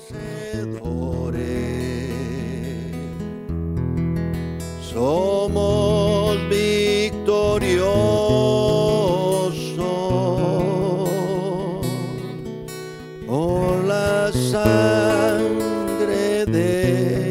Somos victoriosos por la sangre de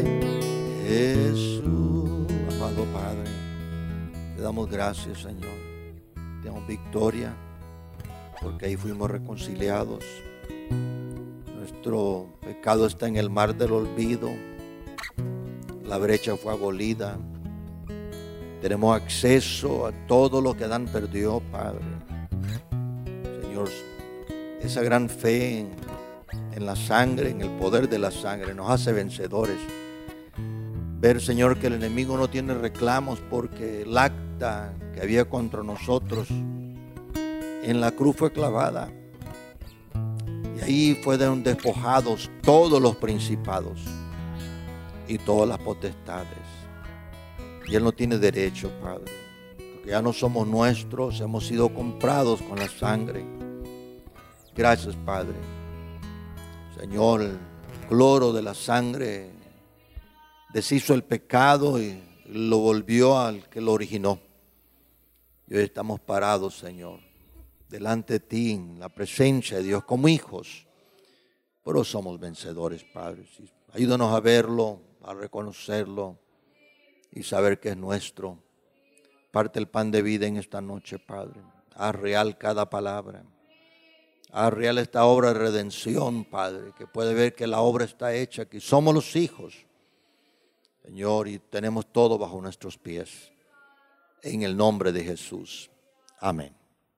Jesús. Amado Padre, te damos gracias, Señor. Tenemos victoria porque ahí fuimos reconciliados. Nuestro pecado está en el mar del olvido. La brecha fue abolida. Tenemos acceso a todo lo que Adán perdió, Padre. Señor, esa gran fe en la sangre, en el poder de la sangre, nos hace vencedores. Ver, Señor, que el enemigo no tiene reclamos porque el acta que había contra nosotros en la cruz fue clavada. Y ahí fueron despojados todos los principados y todas las potestades. Y Él no tiene derecho, Padre, porque ya no somos nuestros, hemos sido comprados con la sangre. Gracias, Padre. Señor, el cloro de la sangre deshizo el pecado y lo volvió al que lo originó. Y hoy estamos parados, Señor, delante de ti, en la presencia de Dios, como hijos. Pero somos vencedores, Padre. Ayúdanos a verlo, a reconocerlo y saber que es nuestro. Parte el pan de vida en esta noche, Padre. Haz real cada palabra. Haz real esta obra de redención, Padre, que puede ver que la obra está hecha, que somos los hijos, Señor, y tenemos todo bajo nuestros pies. En el nombre de Jesús. Amén.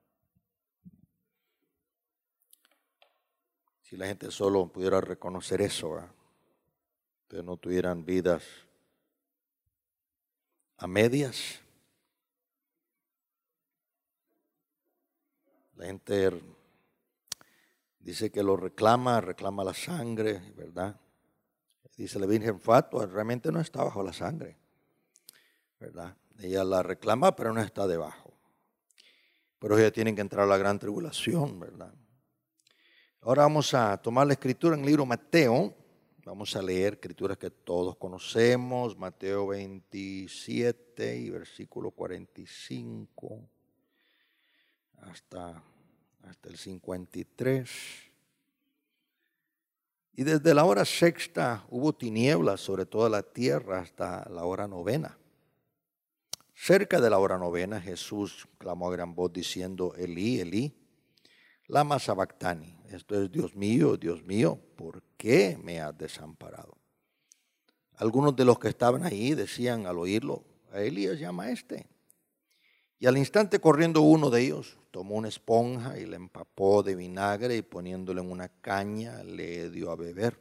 Si la gente solo pudiera reconocer eso, que no tuvieran vidas a medias. La gente dice que lo reclama la sangre, ¿verdad? Dice la Virgen Fatua, realmente no está bajo la sangre, ¿verdad? Ella la reclama, pero no está debajo. Pero ella tiene que entrar a la gran tribulación, ¿verdad? Ahora vamos a tomar la escritura en el libro Mateo. Vamos a leer escrituras que todos conocemos. Mateo 27 y versículo 45 hasta el 53. Y desde la hora sexta hubo tinieblas sobre toda la tierra hasta la hora novena. Cerca de la hora novena Jesús clamó a gran voz diciendo: Elí, Elí, lama sabactani. Esto es: Dios mío, ¿por qué me has desamparado? Algunos de los que estaban ahí decían al oírlo: a Elías llama a este. Y al instante, corriendo uno de ellos, tomó una esponja y la empapó de vinagre y poniéndole en una caña le dio a beber.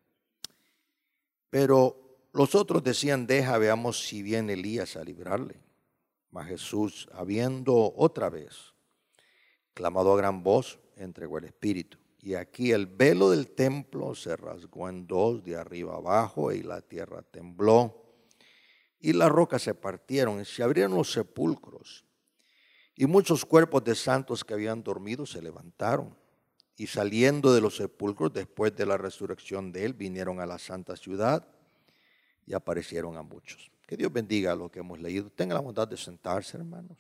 Pero los otros decían: deja, veamos si viene Elías a librarle. Mas Jesús, habiendo otra vez clamado a gran voz, entregó el espíritu. Y aquí el velo del templo se rasgó en dos de arriba abajo, y la tierra tembló, y las rocas se partieron, y se abrieron los sepulcros. Y muchos cuerpos de santos que habían dormido se levantaron, y saliendo de los sepulcros después de la resurrección de él, vinieron a la santa ciudad y aparecieron a muchos. Que Dios bendiga lo que hemos leído. Tenga la bondad de sentarse, hermanos.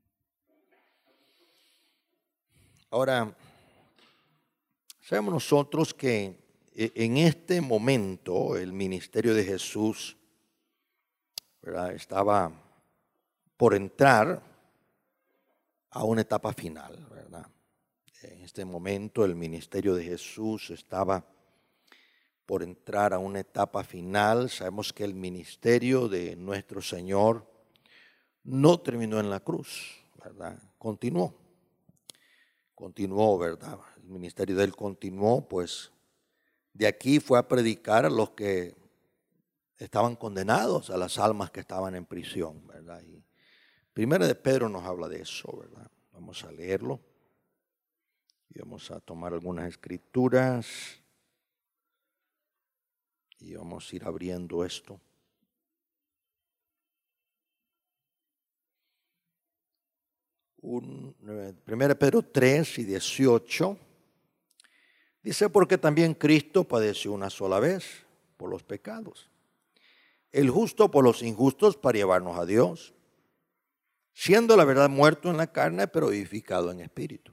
Ahora, sabemos nosotros que en este momento el ministerio de Jesús, ¿verdad?, estaba por entrar a una etapa final, ¿verdad? En este momento el ministerio de Jesús estaba por entrar a una etapa final. Sabemos que el ministerio de nuestro Señor no terminó en la cruz, ¿verdad? Continuó, ¿verdad? El ministerio de él continuó, pues de aquí fue a predicar a los que estaban condenados, a las almas que estaban en prisión, ¿verdad? Y Primera de Pedro nos habla de eso, ¿verdad? Vamos a leerlo y vamos a tomar algunas escrituras y vamos a ir abriendo esto. Primera de Pedro 3 y 18 Dice, porque también Cristo padeció una sola vez por los pecados, el justo por los injustos para llevarnos a Dios, siendo la verdad muerto en la carne, pero vivificado en espíritu,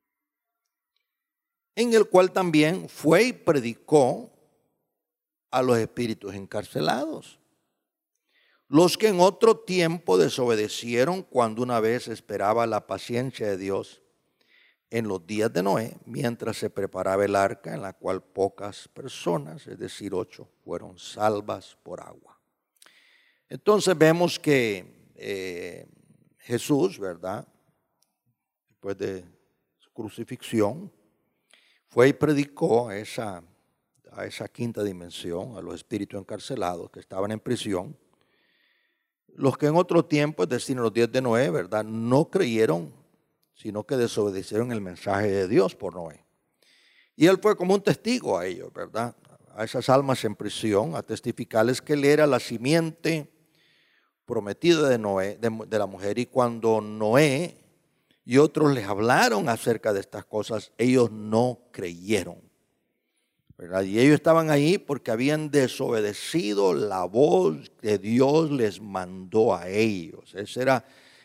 en el cual también fue y predicó a los espíritus encarcelados, los que en otro tiempo desobedecieron cuando una vez esperaba la paciencia de Dios en los días de Noé, mientras se preparaba el arca, en la cual pocas personas, es decir, 8, fueron salvas por agua. Entonces vemos que Jesús, ¿verdad?, después de su crucifixión, fue y predicó a esa quinta dimensión, a los espíritus encarcelados que estaban en prisión, los que en otro tiempo, es decir, en los días de Noé, ¿verdad?, no creyeron, sino que desobedecieron el mensaje de Dios por Noé. Y él fue como un testigo a ellos, ¿verdad?, a esas almas en prisión, a testificarles que él era la simiente prometida de Noé, de la mujer. Y cuando Noé y otros les hablaron acerca de estas cosas, ellos no creyeron, ¿verdad? Y ellos estaban ahí porque habían desobedecido la voz que Dios les mandó a ellos. Ese era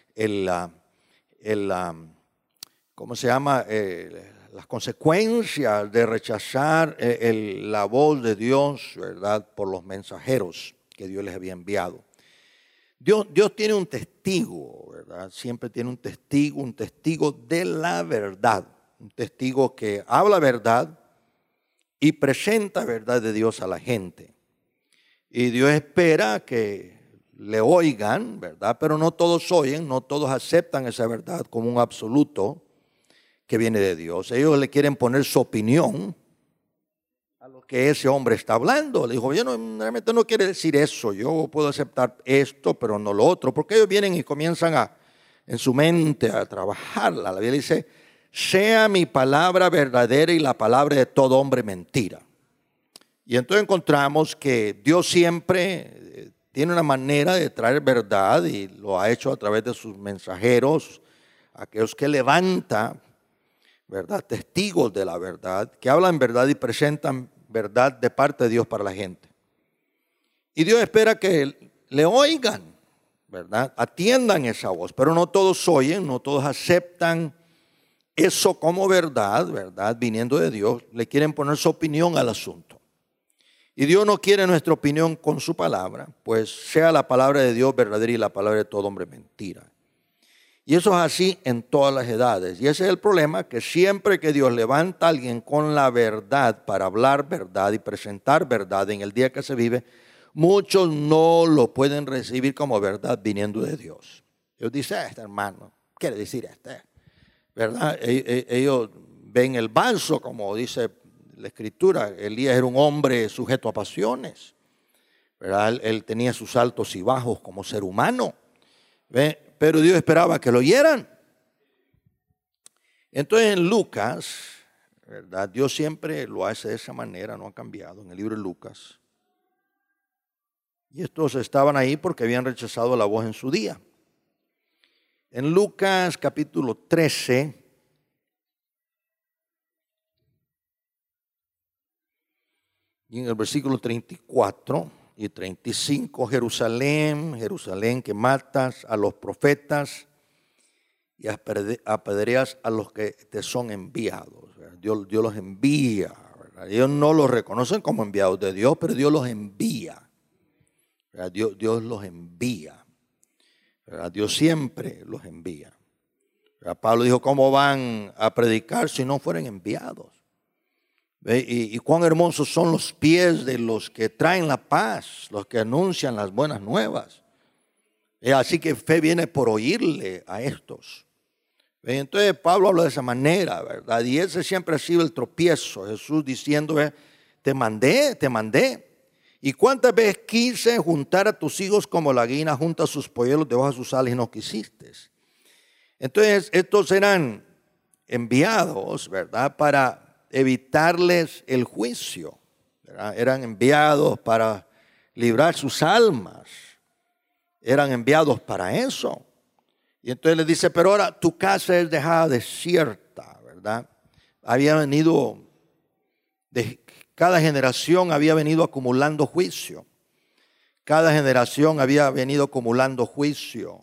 ¿cómo se llama? Las consecuencias de rechazar la voz de Dios, ¿verdad?, por los mensajeros que Dios les había enviado. Dios tiene un testigo, ¿verdad? Siempre tiene un testigo de la verdad, un testigo que habla verdad y presenta verdad de Dios a la gente. Y Dios espera que le oigan, ¿verdad? Pero no todos oyen, no todos aceptan esa verdad como un absoluto que viene de Dios. Ellos le quieren poner su opinión a lo que ese hombre está hablando. Le dijo, yo realmente no quiere decir eso, yo puedo aceptar esto, pero no lo otro, porque ellos vienen y comienzan en su mente a trabajarla. La Biblia dice, sea mi palabra verdadera y la palabra de todo hombre mentira. Y entonces encontramos que Dios siempre tiene una manera de traer verdad y lo ha hecho a través de sus mensajeros, aquellos que levanta, ¿verdad?, testigos de la verdad, que hablan verdad y presentan verdad de parte de Dios para la gente. Y Dios espera que le oigan, ¿verdad?, atiendan esa voz, pero no todos oyen, no todos aceptan eso como verdad, ¿verdad?, viniendo de Dios. Le quieren poner su opinión al asunto. Y Dios no quiere nuestra opinión con su palabra, pues sea la palabra de Dios verdadera y la palabra de todo hombre mentira. Y eso es así en todas las edades. Y ese es el problema, que siempre que Dios levanta a alguien con la verdad para hablar verdad y presentar verdad en el día que se vive, muchos no lo pueden recibir como verdad viniendo de Dios. Ellos dicen, este hermano, quiere decir ¿verdad? Ellos ven el vaso, como dice la Escritura. Elías era un hombre sujeto a pasiones, ¿verdad? Él tenía sus altos y bajos como ser humano, ¿ve? Pero Dios esperaba que lo oyeran. Entonces en Lucas, ¿verdad?, Dios siempre lo hace de esa manera, no ha cambiado, en el libro de Lucas. Y estos estaban ahí porque habían rechazado la voz en su día. En Lucas capítulo 13, y en el versículo 34 y 35, Jerusalén, Jerusalén, que matas a los profetas y apedreas a los que te son enviados. Dios los envía, ¿verdad? Ellos no los reconocen como enviados de Dios, pero Dios los envía, ¿verdad? Dios los envía, ¿verdad? Dios siempre los envía, ¿verdad? Pablo dijo, ¿cómo van a predicar si no fueren enviados? Y cuán hermosos son los pies de los que traen la paz, los que anuncian las buenas nuevas. Así que fe viene por oírle a estos. Entonces Pablo habla de esa manera, ¿verdad? Y ese siempre ha sido el tropiezo. Jesús diciendo, te mandé. ¿Y cuántas veces quise juntar a tus hijos como la gallina junta sus polluelos debajo de sus alas y no quisiste? Entonces estos eran enviados, ¿verdad?, para evitarles el juicio, ¿verdad? Eran enviados para librar sus almas, eran enviados para eso. Y entonces le dice, pero ahora tu casa es dejada desierta, ¿verdad? Había venido De cada generación había venido acumulando juicio. Cada generación había venido acumulando juicio.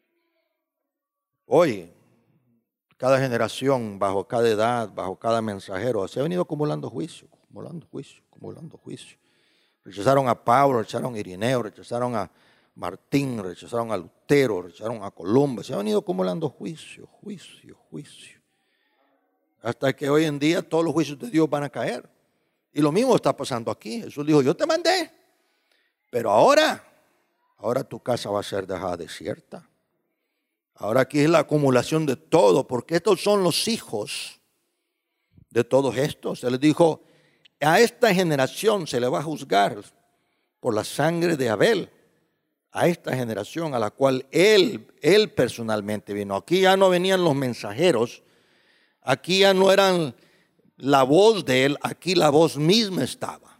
Hoy, cada generación, bajo cada edad, bajo cada mensajero, se ha venido acumulando juicio, acumulando juicio, acumulando juicio. Rechazaron a Pablo, rechazaron a Irineo, rechazaron a Martín, rechazaron a Lutero, rechazaron a Columba. Se ha venido acumulando juicio, juicio, juicio. Hasta que hoy en día todos los juicios de Dios van a caer. Y lo mismo está pasando aquí. Jesús dijo, yo te mandé, pero ahora tu casa va a ser dejada desierta. Ahora aquí es la acumulación de todo, porque estos son los hijos de todos estos. Se les dijo, a esta generación se le va a juzgar por la sangre de Abel. A esta generación a la cual él personalmente vino. Aquí ya no venían los mensajeros, aquí ya no eran la voz de él, aquí la voz misma estaba.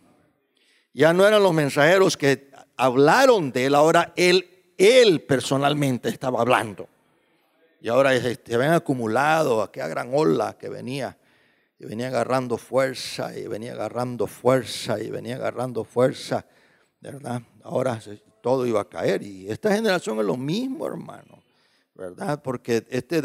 Ya no eran los mensajeros que hablaron de él, ahora él personalmente estaba hablando. Y ahora se habían acumulado aquella gran ola que venía, y venía agarrando fuerza, y venía agarrando fuerza, y venía agarrando fuerza, ¿verdad? Ahora todo iba a caer, y esta generación es lo mismo, hermano, ¿verdad? Porque esta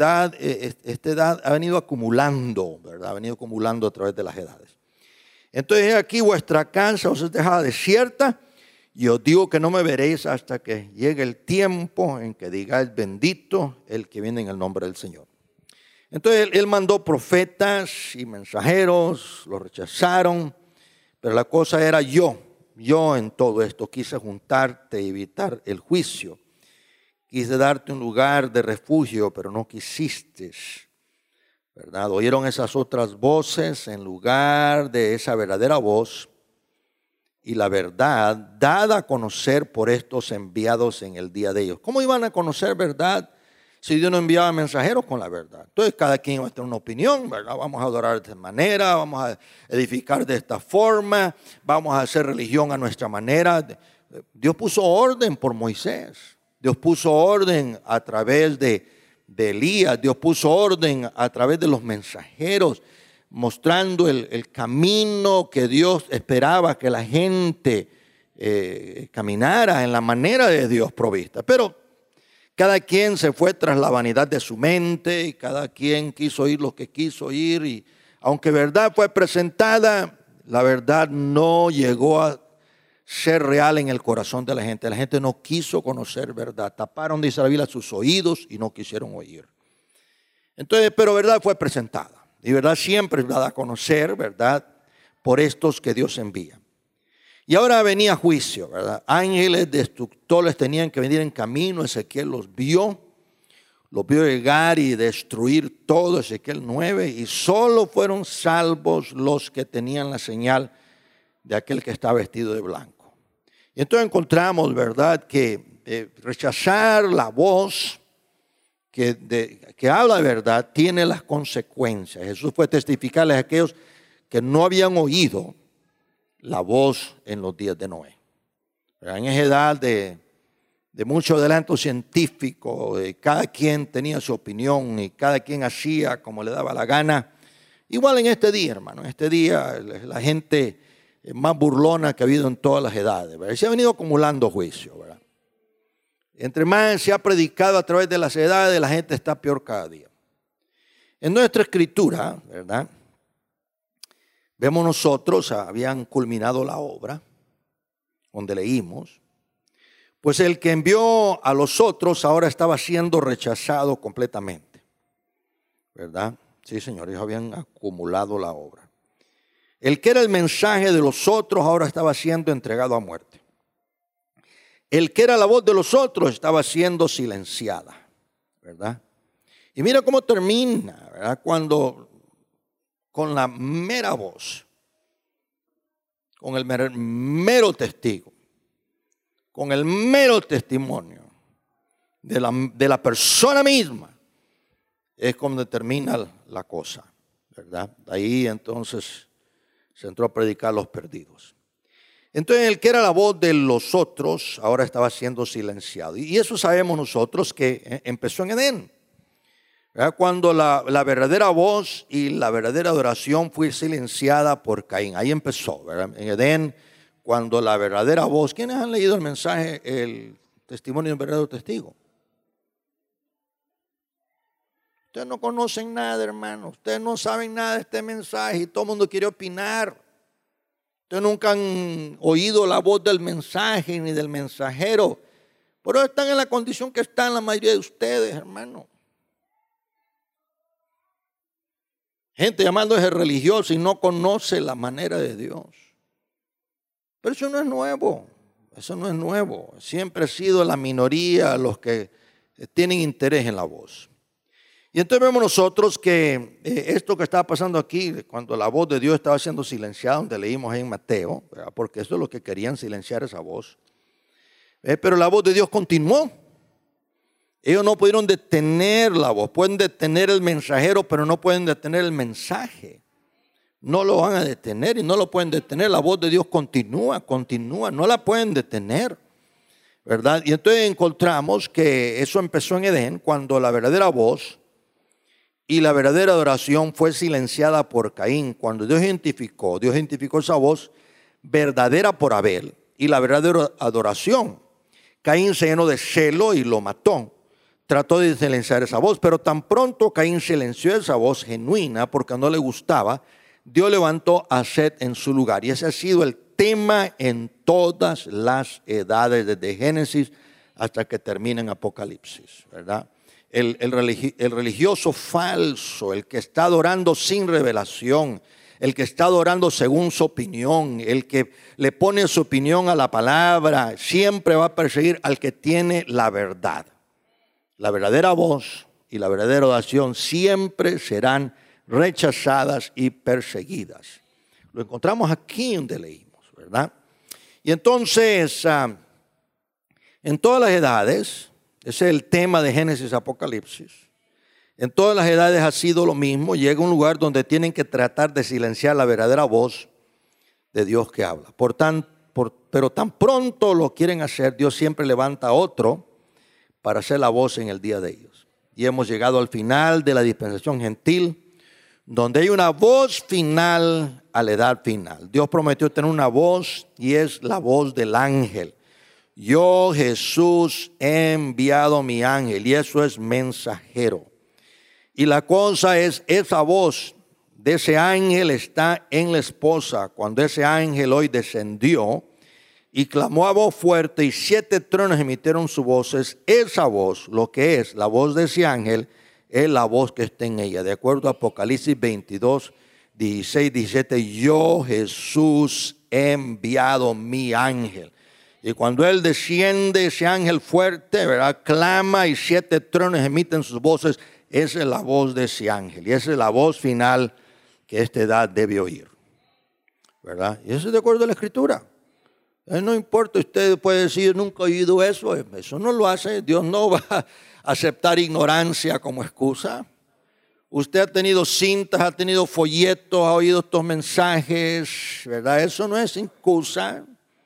edad ha venido acumulando, ¿verdad? Ha venido acumulando a través de las edades. Entonces aquí vuestra casa os es dejada desierta, y os digo que no me veréis hasta que llegue el tiempo en que digáis bendito el que viene en el nombre del Señor. Entonces él mandó profetas y mensajeros, los rechazaron, pero la cosa era yo en todo esto quise juntarte y evitar el juicio. Quise darte un lugar de refugio, pero no quisiste, ¿verdad? Oyeron esas otras voces en lugar de esa verdadera voz. Y la verdad dada a conocer por estos enviados en el día de ellos. ¿Cómo iban a conocer verdad si Dios no enviaba mensajeros con la verdad? Entonces cada quien va a tener una opinión, ¿verdad? Vamos a adorar de esta manera, vamos a edificar de esta forma, vamos a hacer religión a nuestra manera. Dios puso orden por Moisés. Dios puso orden a través de Elías. Dios puso orden a través de los mensajeros, mostrando el camino que Dios esperaba que la gente caminara en la manera de Dios provista. Pero cada quien se fue tras la vanidad de su mente y cada quien quiso oír lo que quiso oír. Y aunque verdad fue presentada, la verdad no llegó a ser real en el corazón de la gente. La gente no quiso conocer verdad. Taparon, dice la Biblia, sus oídos y no quisieron oír. Entonces, pero verdad fue presentada. Y verdad siempre es dada a conocer, ¿verdad? Por estos que Dios envía. Y ahora venía juicio, ¿verdad? Ángeles destructores tenían que venir en camino. Ezequiel los vio llegar y destruir todo. Ezequiel 9. Y solo fueron salvos los que tenían la señal de aquel que está vestido de blanco. Y entonces encontramos, ¿verdad? Que rechazar la voz que habla de verdad tiene las consecuencias. Jesús fue a testificarles a aquellos que no habían oído la voz en los días de Noé. En esa edad de mucho adelanto científico, cada quien tenía su opinión y cada quien hacía como le daba la gana. Igual en este día, hermano, en este día la gente más burlona que ha habido en todas las edades, ¿verdad? Se ha venido acumulando juicio, ¿verdad? Entre más se ha predicado a través de las edades, la gente está peor cada día. En nuestra escritura, ¿verdad? Vemos nosotros, habían culminado la obra, donde leímos, pues el que envió a los otros ahora estaba siendo rechazado completamente, ¿verdad? Sí, señor, ellos habían acumulado la obra. El que era el mensaje de los otros ahora estaba siendo entregado a muerte. El que era la voz de los otros estaba siendo silenciada, ¿verdad? Y mira cómo termina, ¿verdad? Cuando con la mera voz, con el mero testigo, con el mero testimonio de la persona misma, es como termina la cosa, ¿verdad? Ahí entonces se entró a predicar a los perdidos. Entonces el que era la voz de los otros ahora estaba siendo silenciado. Y eso sabemos nosotros que empezó en Edén. ¿verdad? Cuando la verdadera voz y la verdadera adoración fue silenciada por Caín. Ahí empezó, ¿verdad? En Edén, cuando la verdadera voz. ¿Quiénes han leído el mensaje, el testimonio del verdadero testigo? Ustedes no conocen nada, hermano. Ustedes no saben nada de este mensaje y todo el mundo quiere opinar. Ustedes nunca han oído la voz del mensaje ni del mensajero. Por eso están en la condición que están la mayoría de ustedes, hermano. Gente llamándose religiosa y no conoce la manera de Dios. Pero eso no es nuevo. Eso no es nuevo. Siempre ha sido la minoría los que tienen interés en la voz. Y entonces vemos nosotros que esto que estaba pasando aquí, cuando la voz de Dios estaba siendo silenciada, donde leímos en Mateo, ¿verdad? Porque eso es lo que querían, silenciar esa voz. Pero la voz de Dios continuó. Ellos no pudieron detener la voz. Pueden detener el mensajero, pero no pueden detener el mensaje. No lo van a detener y no lo pueden detener. La voz de Dios continúa, no la pueden detener, ¿verdad? Y entonces encontramos que eso empezó en Edén, cuando la verdadera voz y la verdadera adoración fue silenciada por Caín. Cuando Dios identificó esa voz verdadera por Abel y la verdadera adoración. Caín se llenó de celo y lo mató. Trató de silenciar esa voz, pero tan pronto Caín silenció esa voz genuina porque no le gustaba, Dios levantó a Set en su lugar. Y ese ha sido el tema en todas las edades, desde Génesis hasta que termina en Apocalipsis, ¿verdad? El religioso falso, el que está adorando sin revelación, el que está adorando según su opinión, el que le pone su opinión a la palabra, siempre va a perseguir al que tiene la verdad. La verdadera voz y la verdadera adoración siempre serán rechazadas y perseguidas. Lo encontramos aquí donde leímos, ¿verdad? Y entonces, en todas las edades, ese es el tema de Génesis Apocalipsis. En todas las edades ha sido lo mismo. Llega un lugar donde tienen que tratar de silenciar la verdadera voz de Dios que habla. Pero tan pronto lo quieren hacer, Dios siempre levanta a otro para hacer la voz en el día de ellos. Y hemos llegado al final de la dispensación gentil, donde hay una voz final a la edad final. Dios prometió tener una voz y es la voz del ángel. Yo, Jesús, he enviado mi ángel, y eso es mensajero. Y la cosa es, esa voz de ese ángel está en la esposa. Cuando ese ángel hoy descendió y clamó a voz fuerte y 7 truenos emitieron sus voces, esa voz, lo que es la voz de ese ángel, es la voz que está en ella. De acuerdo a Apocalipsis 22, 16, 17, yo, Jesús, he enviado mi ángel. Y cuando él desciende, ese ángel fuerte, ¿verdad?, clama y 7 truenos emiten sus voces. Esa es la voz de ese ángel. Y esa es la voz final que esta edad debe oír, ¿verdad? Y eso es de acuerdo a la Escritura. No importa, usted puede decir, nunca he oído eso. Eso no lo hace. Dios no va a aceptar ignorancia como excusa. Usted ha tenido cintas, ha tenido folletos, ha oído estos mensajes, ¿verdad? Eso no es excusa.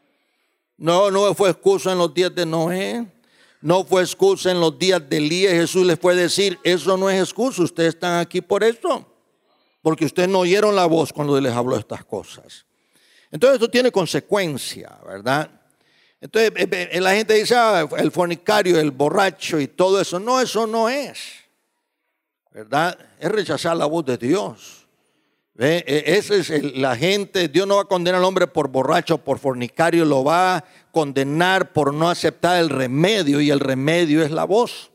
No fue excusa en los días de Noé. No fue excusa en los días de Elías. Jesús les puede decir, eso no es excusa. Ustedes están aquí por eso. Porque ustedes no oyeron la voz cuando les habló estas cosas. Entonces esto tiene consecuencia, ¿verdad? Entonces la gente dice, el fornicario, el borracho y todo eso. No, eso no es, ¿verdad? Es rechazar la voz de Dios. Esa es la gente. Dios no va a condenar al hombre por borracho, por fornicario. Lo va a condenar por no aceptar el remedio. Y el remedio es la voz.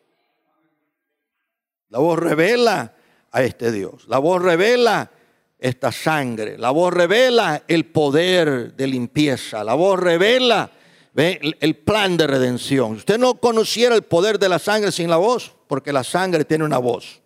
La voz revela a este Dios. La voz revela esta sangre. La voz revela el poder de limpieza. La voz revela el plan de redención. Usted no conociera el poder de la sangre sin la voz, porque la sangre tiene una voz.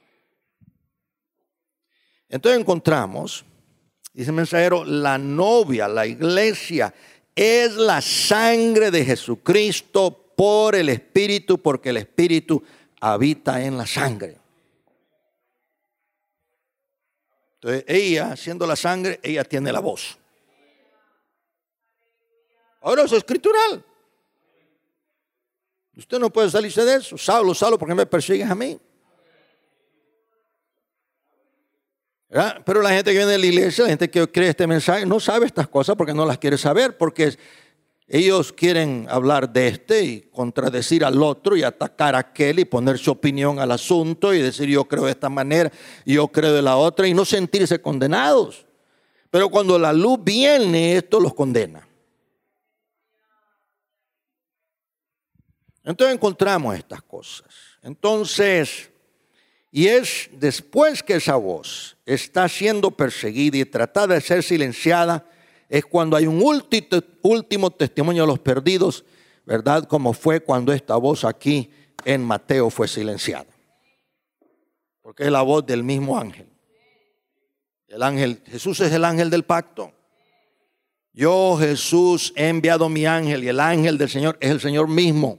Entonces encontramos, dice el mensajero, la novia, la iglesia, es la sangre de Jesucristo por el Espíritu, porque el Espíritu habita en la sangre. Entonces ella, siendo la sangre, ella tiene la voz. Ahora eso es escritural. Usted no puede salirse de eso. Saulo, ¿por qué me persigues a mí? ¿verdad? Pero la gente que viene de la iglesia, la gente que cree este mensaje, no sabe estas cosas porque no las quiere saber, porque ellos quieren hablar de este y contradecir al otro y atacar a aquel y poner su opinión al asunto y decir yo creo de esta manera y yo creo de la otra y no sentirse condenados. Pero cuando la luz viene, esto los condena. Entonces encontramos estas cosas. Entonces, y es después que esa voz está siendo perseguida y tratada de ser silenciada, es cuando hay un último testimonio de los perdidos, ¿verdad? Como fue cuando esta voz aquí en Mateo fue silenciada. Porque es la voz del mismo ángel. El ángel, Jesús es el ángel del pacto. Yo, Jesús, he enviado mi ángel y el ángel del Señor es el Señor mismo.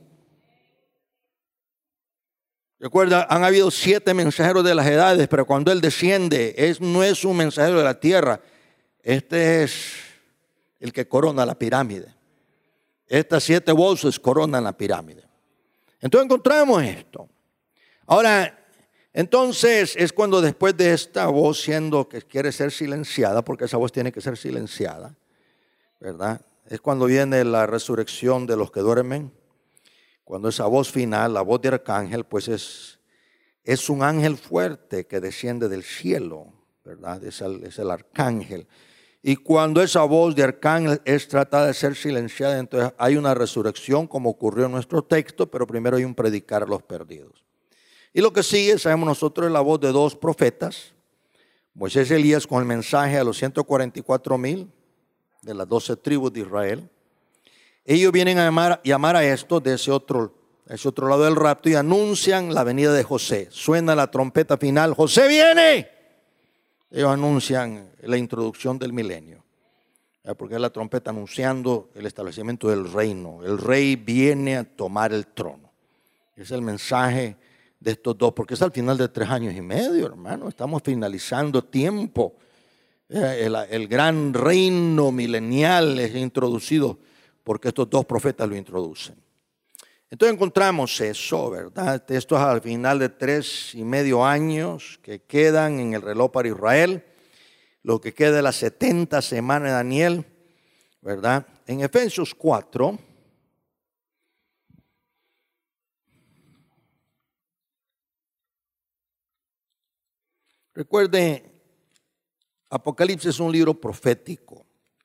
Recuerda, han habido 7 mensajeros de las edades, pero cuando Él desciende, no es un mensajero de la tierra. Este es el que corona la pirámide. Estas 7 voces coronan la pirámide. Entonces encontramos esto. Ahora, entonces es cuando después de esta voz siendo que quiere ser silenciada, porque esa voz tiene que ser silenciada, ¿verdad? Es cuando viene la resurrección de los que duermen. Cuando esa voz final, la voz de arcángel, pues es un ángel fuerte que desciende del cielo, ¿verdad? Es el arcángel. Y cuando esa voz de arcángel es tratada de ser silenciada, entonces hay una resurrección como ocurrió en nuestro texto, pero primero hay un predicar a los perdidos. Y lo que sigue, sabemos nosotros, es la voz de 2 profetas, Moisés y Elías con el mensaje a los 144,000 de las 12 tribus de Israel. Ellos vienen a llamar a esto de ese otro lado del rapto y anuncian la venida de José. Suena la trompeta final, ¡José viene! Ellos anuncian la introducción del milenio, porque es la trompeta anunciando el establecimiento del reino. El rey viene a tomar el trono. Es el mensaje de estos 2, porque es al final de 3 años y medio, hermano. Estamos finalizando tiempo. El gran reino milenial es introducido porque estos 2 profetas lo introducen. Entonces encontramos eso, ¿verdad? Esto es al final de 3,5 años que quedan en el reloj para Israel. Lo que queda de las 70 semanas de Daniel, ¿verdad? En Efesios 4. Recuerde, Apocalipsis es un libro profético,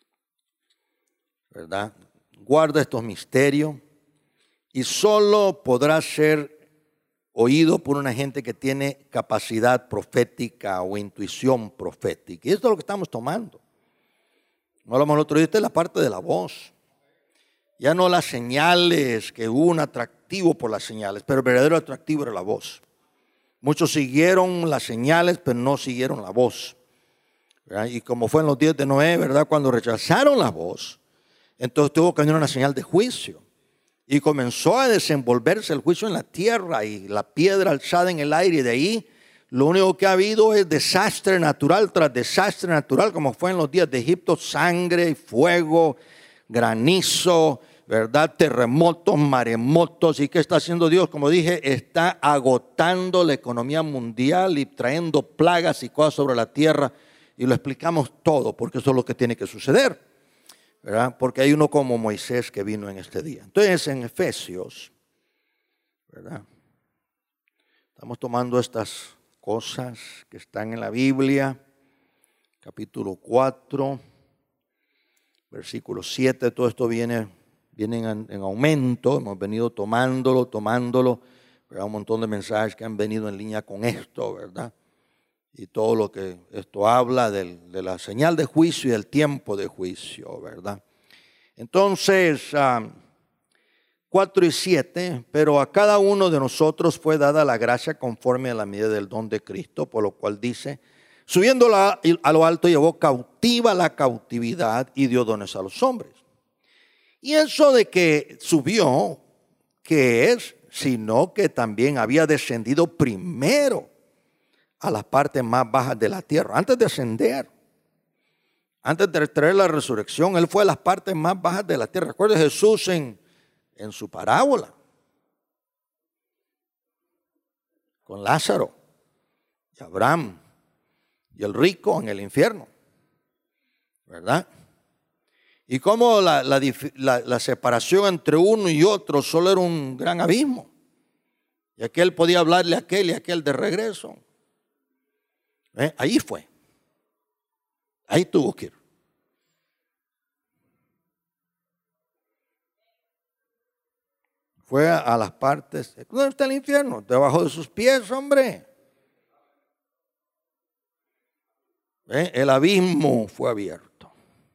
¿verdad? Guarda estos misterios y solo podrá ser oído por una gente que tiene capacidad profética o intuición profética. Y esto es lo que estamos tomando. No hablamos el otro día, esta es la parte de la voz. Ya no las señales, que hubo un atractivo por las señales, pero el verdadero atractivo era la voz. Muchos siguieron las señales, pero no siguieron la voz, ¿verdad? Y como fue en los días de Noé, ¿verdad? Cuando rechazaron la voz, entonces tuvo que venir una señal de juicio. Y comenzó a desenvolverse el juicio en la tierra y la piedra alzada en el aire. Y de ahí lo único que ha habido es desastre natural tras desastre natural, como fue en los días de Egipto: sangre, fuego, granizo, ¿verdad? Terremotos, maremotos. ¿Y qué está haciendo Dios? Como dije, está agotando la economía mundial y trayendo plagas y cosas sobre la tierra. Y lo explicamos todo, porque eso es lo que tiene que suceder, ¿verdad? Porque hay uno como Moisés que vino en este día. Entonces en Efesios, ¿verdad? Estamos tomando estas cosas que están en la Biblia, capítulo 4, versículo 7, todo esto viene en aumento. Hemos venido tomándolo, ¿verdad? Un montón de mensajes que han venido en línea con esto, ¿verdad? Y todo lo que esto habla de la señal de juicio y del tiempo de juicio, ¿verdad? Entonces, 4 y 7, pero a cada uno de nosotros fue dada la gracia conforme a la medida del don de Cristo, por lo cual dice: subiendo a lo alto, llevó cautiva la cautividad y dio dones a los hombres. Y eso de que subió, ¿qué es? Sino que también había descendido primero a las partes más bajas de la tierra, antes de ascender. Antes de traer la resurrección, Él fue a las partes más bajas de la tierra. Recuerde Jesús en su parábola con Lázaro y Abraham y el rico en el infierno, ¿verdad? Y cómo la separación entre uno y otro solo era un gran abismo. Y aquel podía hablarle a aquel y aquel de regreso. Ahí fue. Ahí tuvo que ir. Fue a las partes. ¿Dónde está el infierno? Debajo de sus pies, hombre. El abismo fue abierto.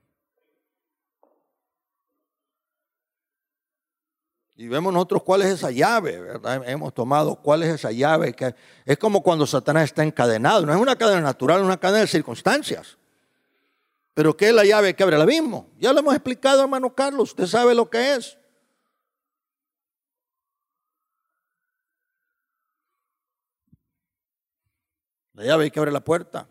Y vemos nosotros cuál es esa llave, ¿verdad? Hemos tomado cuál es esa llave. Que es como cuando Satanás está encadenado. No es una cadena natural, es una cadena de circunstancias. Pero ¿qué es la llave que abre el abismo? Ya lo hemos explicado, hermano Carlos. Usted sabe lo que es. La llave que abre la puerta.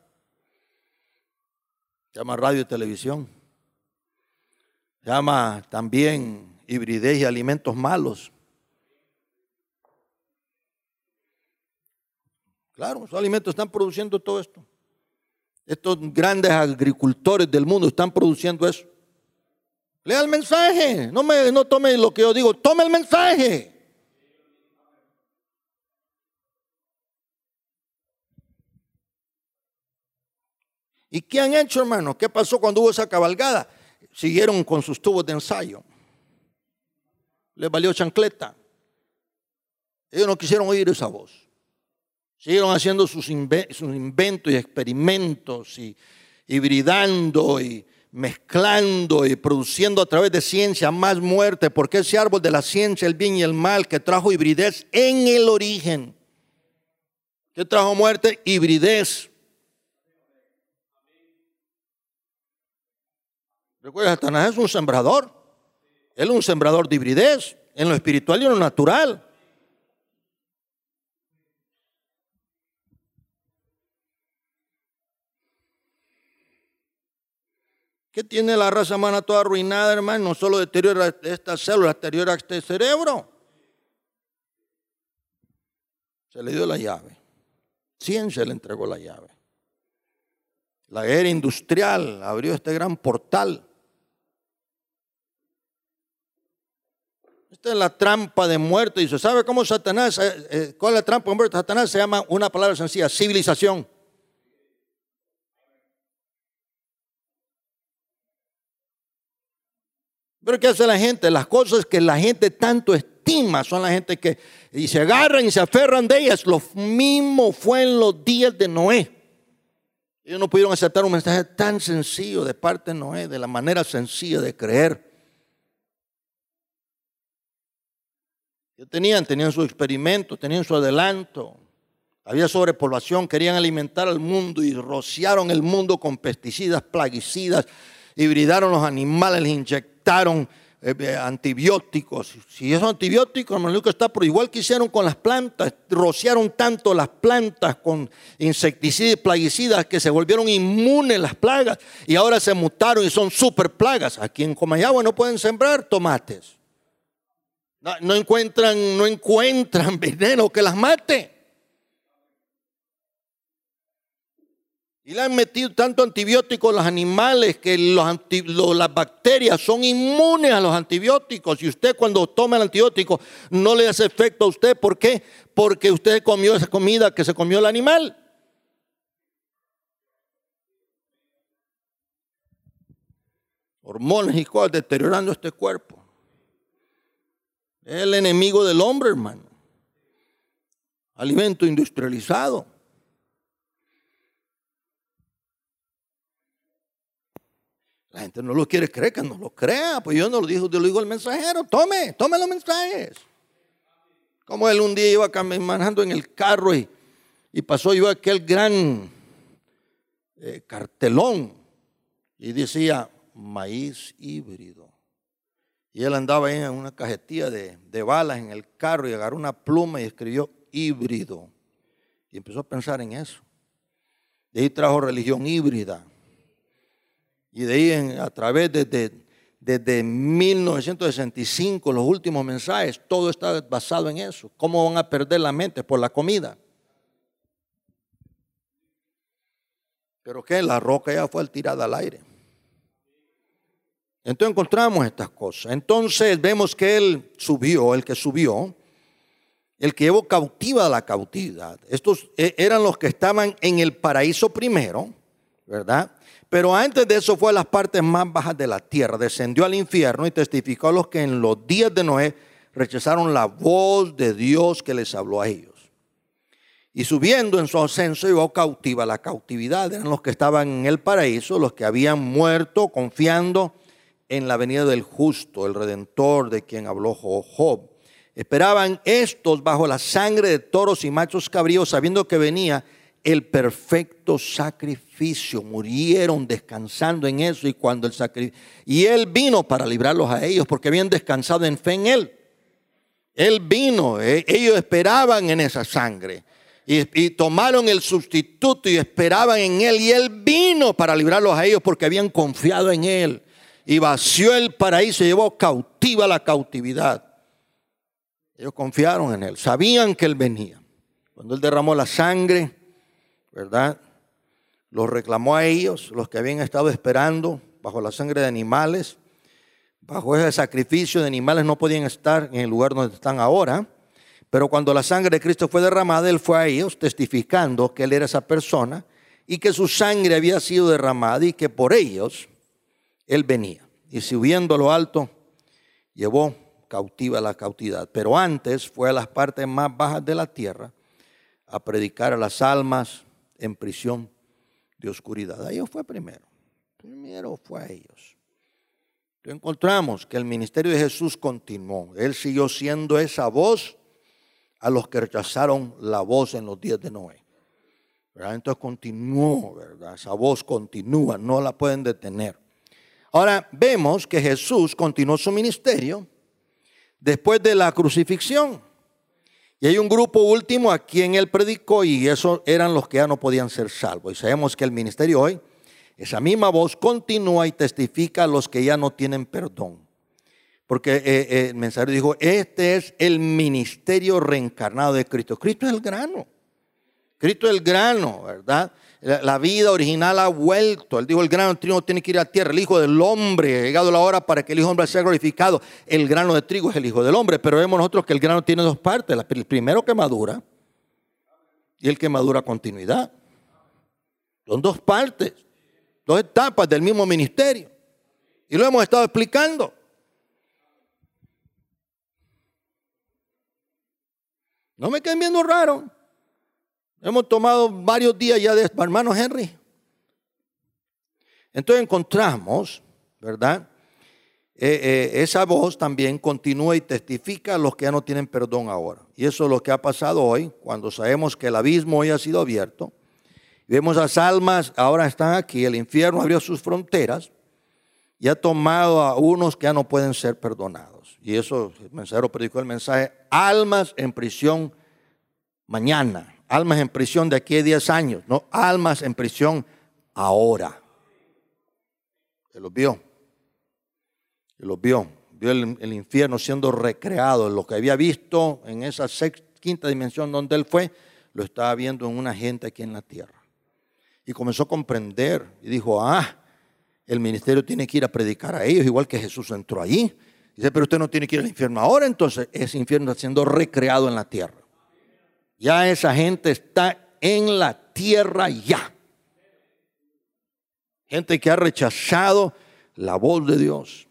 Se llama radio y televisión. Se llama también hibridez y alimentos malos. Claro, esos alimentos están produciendo todo esto. Estos grandes agricultores del mundo están produciendo eso. Lea el mensaje. No tome lo que yo digo. Tome el mensaje. ¿Y qué han hecho, hermano? ¿Qué pasó cuando hubo esa cabalgada? Siguieron con sus tubos de ensayo. Les valió chancleta. Ellos no quisieron oír esa voz. Siguieron haciendo sus inventos y experimentos y hibridando y mezclando y produciendo a través de ciencia más muerte, porque ese árbol de la ciencia, el bien y el mal, que trajo hibridez en el origen. ¿Qué trajo muerte? Hibridez. Recuerda, Satanás es un sembrador. Él es un sembrador de hibridez en lo espiritual y en lo natural. ¿Qué tiene la raza humana toda arruinada, hermano? No solo deteriora estas células, deteriora este cerebro. Se le dio la llave. Ciencia le entregó la llave. La era industrial abrió este gran portal. Esta es la trampa de muerte. Y se sabe cómo Satanás, ¿cuál es la trampa de muerte? Satanás se llama una palabra sencilla, civilización. Pero ¿qué hace la gente? Las cosas que la gente tanto estima son la gente que y se agarran y se aferran de ellas. Lo mismo fue en los días de Noé. Ellos no pudieron aceptar un mensaje tan sencillo de parte de Noé, de la manera sencilla de creer. Tenían sus experimentos, tenían su adelanto. Había sobrepoblación, querían alimentar al mundo y rociaron el mundo con pesticidas, plaguicidas, hibridaron los animales, les inyectaron antibióticos. Si esos antibióticos, hermano, está, pero igual que hicieron con las plantas, rociaron tanto las plantas con insecticidas y plaguicidas que se volvieron inmunes las plagas y ahora se mutaron y son super plagas. Aquí en Comayagua no pueden sembrar tomates. No encuentran veneno que las mate. Y le han metido tanto antibiótico a los animales que las bacterias son inmunes a los antibióticos. Y usted cuando toma el antibiótico no le hace efecto a usted. ¿Por qué? Porque usted comió esa comida que se comió el animal. Hormonas y cosas deteriorando este cuerpo. Es el enemigo del hombre, hermano. Alimento industrializado. La gente no lo quiere creer, que no lo crea. Pues yo no lo digo, yo lo digo al mensajero. Tome los mensajes. Como él un día iba manejando en el carro y pasó yo aquel gran cartelón y decía maíz híbrido. Y él andaba ahí en una cajetilla de balas en el carro y agarró una pluma y escribió híbrido. Y empezó a pensar en eso. De ahí trajo religión híbrida. Y de ahí a través desde 1965, los últimos mensajes, todo está basado en eso. ¿Cómo van a perder la mente? Por la comida. Pero que la roca ya fue tirada al aire. Entonces encontramos estas cosas. Entonces vemos que él subió, el que llevó cautiva la cautividad. Estos eran los que estaban en el paraíso primero, ¿verdad? Pero antes de eso fue a las partes más bajas de la tierra. Descendió al infierno y testificó a los que en los días de Noé rechazaron la voz de Dios que les habló a ellos. Y subiendo en su ascenso llevó cautiva la cautividad. Eran los que estaban en el paraíso, los que habían muerto confiando en la venida del justo, el Redentor de quien habló Job. Esperaban estos bajo la sangre de toros y machos cabríos, sabiendo que venía el perfecto sacrificio. Murieron descansando en eso y él vino para librarlos a ellos porque habían descansado en fe en él. Él vino, ellos esperaban en esa sangre y tomaron el sustituto y esperaban en él, y él vino para librarlos a ellos porque habían confiado en él. Y vació el paraíso y llevó cautiva la cautividad. Ellos confiaron en él, sabían que él venía. Cuando él derramó la sangre, ¿verdad? Los reclamó a ellos, los que habían estado esperando bajo la sangre de animales. Bajo ese sacrificio de animales no podían estar en el lugar donde están ahora. Pero cuando la sangre de Cristo fue derramada, él fue a ellos testificando que él era esa persona y que su sangre había sido derramada y que por ellos él venía. Y subiendo a lo alto, llevó cautiva la cautividad. Pero antes fue a las partes más bajas de la tierra a predicar a las almas en prisión de oscuridad. A ellos fue primero. Primero fue a ellos. Entonces encontramos que el ministerio de Jesús continuó. Él siguió siendo esa voz a los que rechazaron la voz en los días de Noé, ¿verdad? Entonces continuó, ¿verdad? Esa voz continúa, no la pueden detener. Ahora vemos que Jesús continuó su ministerio después de la crucifixión. Y hay un grupo último a quien él predicó, y esos eran los que ya no podían ser salvos. Y sabemos que el ministerio hoy, esa misma voz continúa y testifica a los que ya no tienen perdón. Porque el mensajero dijo, este es el ministerio reencarnado de Cristo. Cristo es el grano. Cristo es el grano, ¿verdad? La vida original ha vuelto. Él dijo, el grano de trigo tiene que ir a tierra. El Hijo del Hombre, ha llegado la hora para que el Hijo del Hombre sea glorificado. El grano de trigo es el Hijo del Hombre. Pero vemos nosotros que el grano tiene dos partes. El primero que madura y el que madura a continuidad. Son dos partes, dos etapas del mismo ministerio. Y lo hemos estado explicando. No me queden viendo raro. Hemos tomado varios días ya de hermano Henry. Entonces encontramos, ¿verdad? Esa voz también continúa y testifica a los que ya no tienen perdón ahora. Y eso es lo que ha pasado hoy, cuando sabemos que el abismo hoy ha sido abierto. Vemos las almas, ahora están aquí, el infierno abrió sus fronteras y ha tomado a unos que ya no pueden ser perdonados. Y eso, el mensajero predicó el mensaje, almas en prisión mañana. Almas en prisión de aquí a 10 años, no almas en prisión ahora. Él los vio. Él los vio. Vio el infierno siendo recreado. Lo que había visto en esa quinta dimensión donde él fue, lo estaba viendo en una gente aquí en la tierra. Y comenzó a comprender y dijo, el ministerio tiene que ir a predicar a ellos, igual que Jesús entró allí. Dice, pero usted no tiene que ir al infierno ahora. Entonces ese infierno está siendo recreado en la tierra. Ya esa gente está en la tierra ya. Gente que ha rechazado la voz de Dios.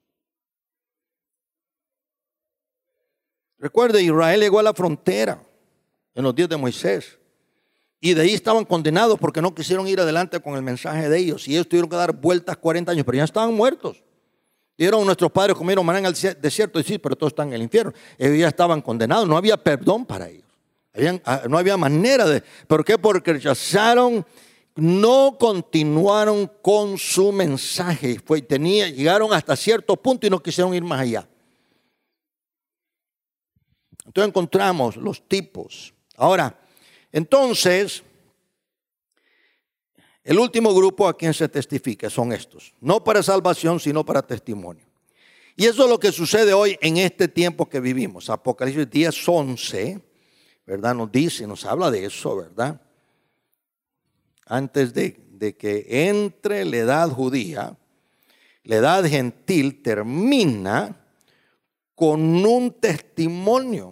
Recuerde, Israel llegó a la frontera en los días de Moisés. Y de ahí estaban condenados porque no quisieron ir adelante con el mensaje de ellos. Y ellos tuvieron que dar vueltas 40 años, pero ya estaban muertos. Dijeron, nuestros padres comieron maná en el desierto. Y sí, pero todos están en el infierno. Ellos ya estaban condenados, no había perdón para ellos. No había manera de... ¿Por qué? Porque rechazaron, no continuaron con su mensaje. Llegaron hasta cierto punto y no quisieron ir más allá. Entonces encontramos los tipos. Ahora, entonces, el último grupo a quien se testifica son estos. No para salvación, sino para testimonio. Y eso es lo que sucede hoy en este tiempo que vivimos. Apocalipsis 10:11. ¿Verdad? Nos dice, nos habla de eso, ¿verdad? Antes de de que entre la edad judía, la edad gentil termina con un testimonio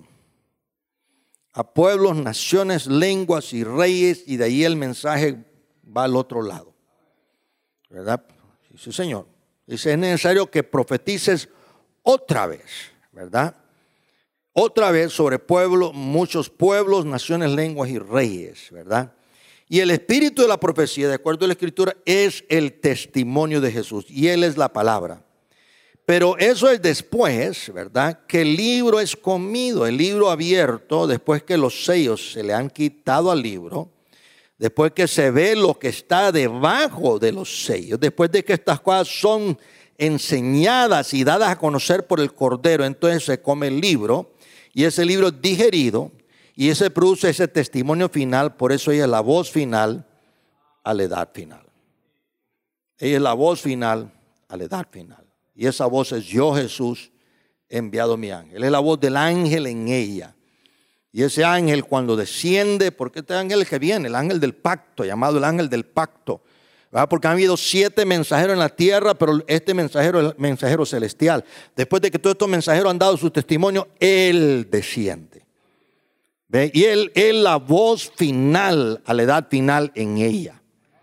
a pueblos, naciones, lenguas y reyes, y de ahí el mensaje va al otro lado, ¿verdad? Sí, Señor. Dice, es necesario que profetices otra vez, ¿verdad? Otra vez sobre pueblos, muchos pueblos, naciones, lenguas y reyes, ¿verdad? Y el espíritu de la profecía, de acuerdo a la Escritura, es el testimonio de Jesús, y Él es la palabra. Pero eso es después, ¿verdad? Que el libro es comido, el libro abierto, después que los sellos se le han quitado al libro, después que se ve lo que está debajo de los sellos, después de que estas cosas son enseñadas y dadas a conocer por el Cordero, entonces se come el libro, y ese libro es digerido, y ese produce ese testimonio final. Por eso ella es la voz final a la edad final. Ella es la voz final a la edad final. Y esa voz es: yo, Jesús, he enviado mi ángel. Es la voz del ángel en ella. Y ese ángel, cuando desciende, porque este ángel es el que viene, el ángel del pacto, llamado el ángel del pacto, ¿verdad? Porque han habido 7 mensajeros en la tierra, pero este mensajero es el mensajero celestial. Después de que todos estos mensajeros han dado su testimonio, Él desciende. ¿Ve? Y Él es la voz final a la edad final en ella.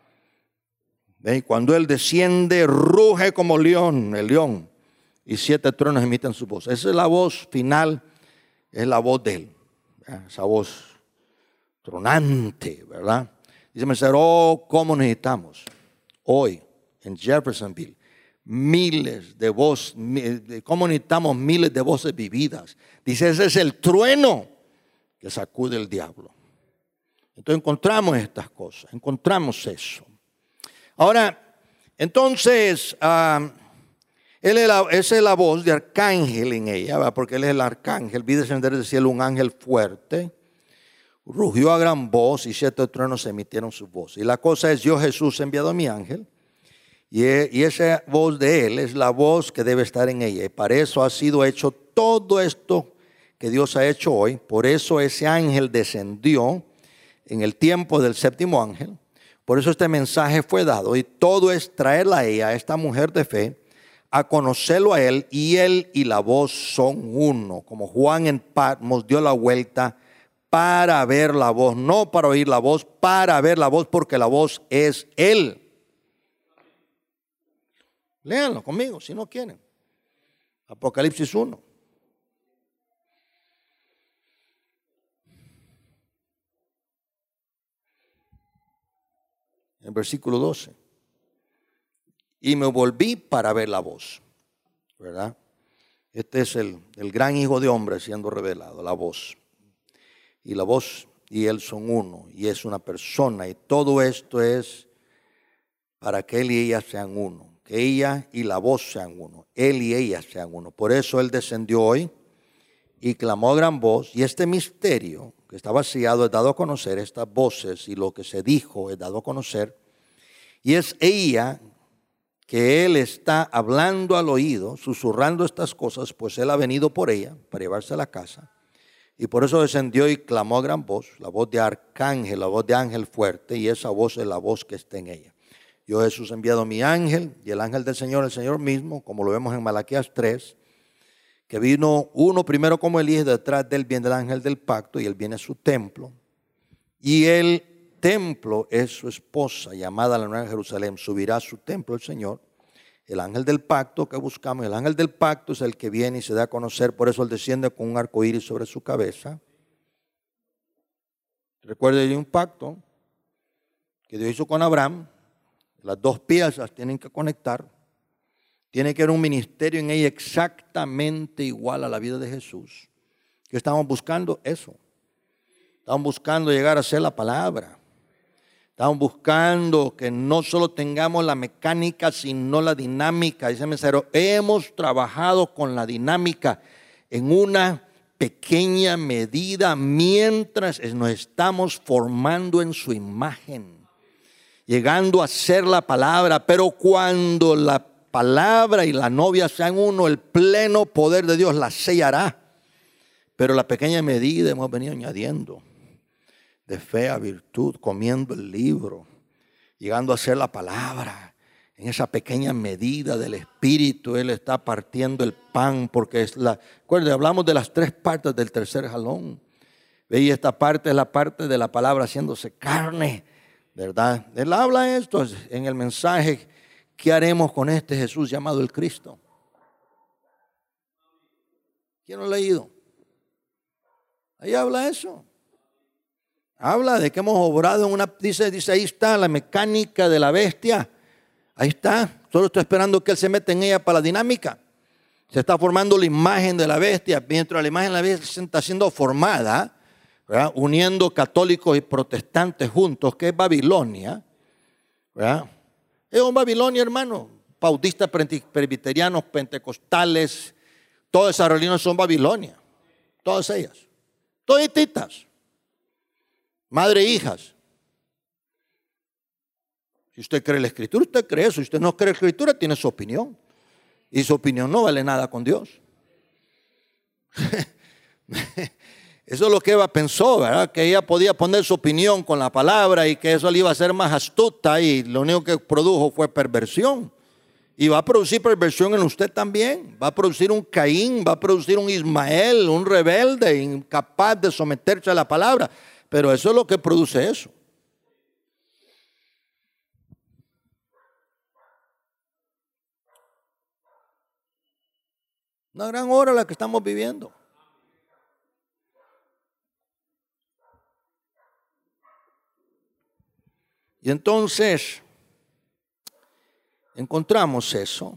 ¿Ve? Cuando Él desciende, ruge como león, el león, y 7 truenos emiten su voz. Esa es la voz final, es la voz de Él. Esa voz tronante, ¿verdad? Dice, oh, cómo necesitamos hoy en Jeffersonville miles de voces, cómo necesitamos miles de voces vividas. Dice, ese es el trueno que sacude el diablo. Entonces encontramos estas cosas, encontramos eso. Ahora, entonces, esa es la voz de arcángel en ella, ¿verdad? Porque Él es el arcángel. Vi descender del cielo un ángel fuerte, rugió a gran voz, y 7 truenos emitieron su voz. Y la cosa es: yo, Jesús, he enviado a mi ángel, y esa voz de Él es la voz que debe estar en ella. Y para eso ha sido hecho todo esto que Dios ha hecho hoy. Por eso ese ángel descendió en el tiempo del 7º ángel. Por eso este mensaje fue dado, y todo es traerla a ella, a esta mujer de fe, a conocerlo a Él, y Él y la voz son uno. Como Juan en Patmos dio la vuelta para ver la voz, no para oír la voz, para ver la voz, porque la voz es Él. Léanlo conmigo si no quieren. Apocalipsis 1. En versículo 12. Y me volví para ver la voz, ¿verdad? Este es el gran Hijo de Hombre siendo revelado, la voz. Y la voz y Él son uno, y es una persona. Y todo esto es para que Él y ella sean uno, que ella y la voz sean uno, Él y ella sean uno. Por eso Él descendió hoy y clamó a gran voz. Y este misterio que estaba sellado es dado a conocer, estas voces y lo que se dijo es dado a conocer. Y es ella que Él está hablando al oído, susurrando estas cosas, pues Él ha venido por ella para llevarse a la casa. Y por eso descendió y clamó a gran voz, la voz de arcángel, la voz de ángel fuerte, y esa voz es la voz que está en ella. Yo, Jesús, he enviado mi ángel, y el ángel del Señor, el Señor mismo, como lo vemos en Malaquías 3, que vino uno primero como Elías, detrás de él viene el ángel del pacto, y él viene a su templo. Y el templo es su esposa, llamada la Nueva Jerusalén. Subirá a su templo el Señor, el ángel del pacto que buscamos. El ángel del pacto es el que viene y se da a conocer. Por eso él desciende con un arco iris sobre su cabeza. Recuerde, hay un pacto que Dios hizo con Abraham. Las 2 piezas tienen que conectar. Tiene que haber un ministerio en ella exactamente igual a la vida de Jesús. ¿Qué estamos buscando? Eso. Estamos buscando llegar a ser la palabra. Estamos buscando que no solo tengamos la mecánica, sino la dinámica. Dice el mensajero, hemos trabajado con la dinámica en una pequeña medida mientras nos estamos formando en su imagen, llegando a ser la palabra. Pero cuando la palabra y la novia sean uno, el pleno poder de Dios la sellará. Pero la pequeña medida hemos venido añadiendo de fe a virtud, comiendo el libro llegando a ser la palabra. En esa pequeña medida del Espíritu, Él está partiendo el pan, porque recuerden, hablamos de las 3 partes del tercer jalón. Y esta parte es la parte de la palabra haciéndose carne, ¿verdad? Él habla esto en el mensaje. ¿Qué haremos con este Jesús llamado el Cristo? ¿Quién lo ha leído? Ahí habla eso. Habla de que hemos obrado en dice, ahí está la mecánica de la bestia. Ahí está. Solo estoy esperando que Él se meta en ella para la dinámica. Se está formando la imagen de la bestia. Mientras la imagen de la bestia está siendo formada, ¿verdad? Uniendo católicos y protestantes juntos, que es Babilonia, ¿verdad? Es un Babilonia, hermano. Bautistas, presbiterianos, pentecostales, todas esas religiones son Babilonia. Todas ellas. Todititas. Madre e hijas. Si usted cree la Escritura, usted cree eso. Si usted no cree la Escritura, tiene su opinión. Y su opinión no vale nada con Dios. Eso es lo que Eva pensó, ¿verdad? Que ella podía poner su opinión con la palabra y que eso le iba a hacer más astuta, y lo único que produjo fue perversión. Y va a producir perversión en usted también. Va a producir un Caín, va a producir un Ismael, un rebelde, incapaz de someterse a la palabra. Pero eso es lo que produce eso. Una gran hora la que estamos viviendo. Y entonces encontramos eso,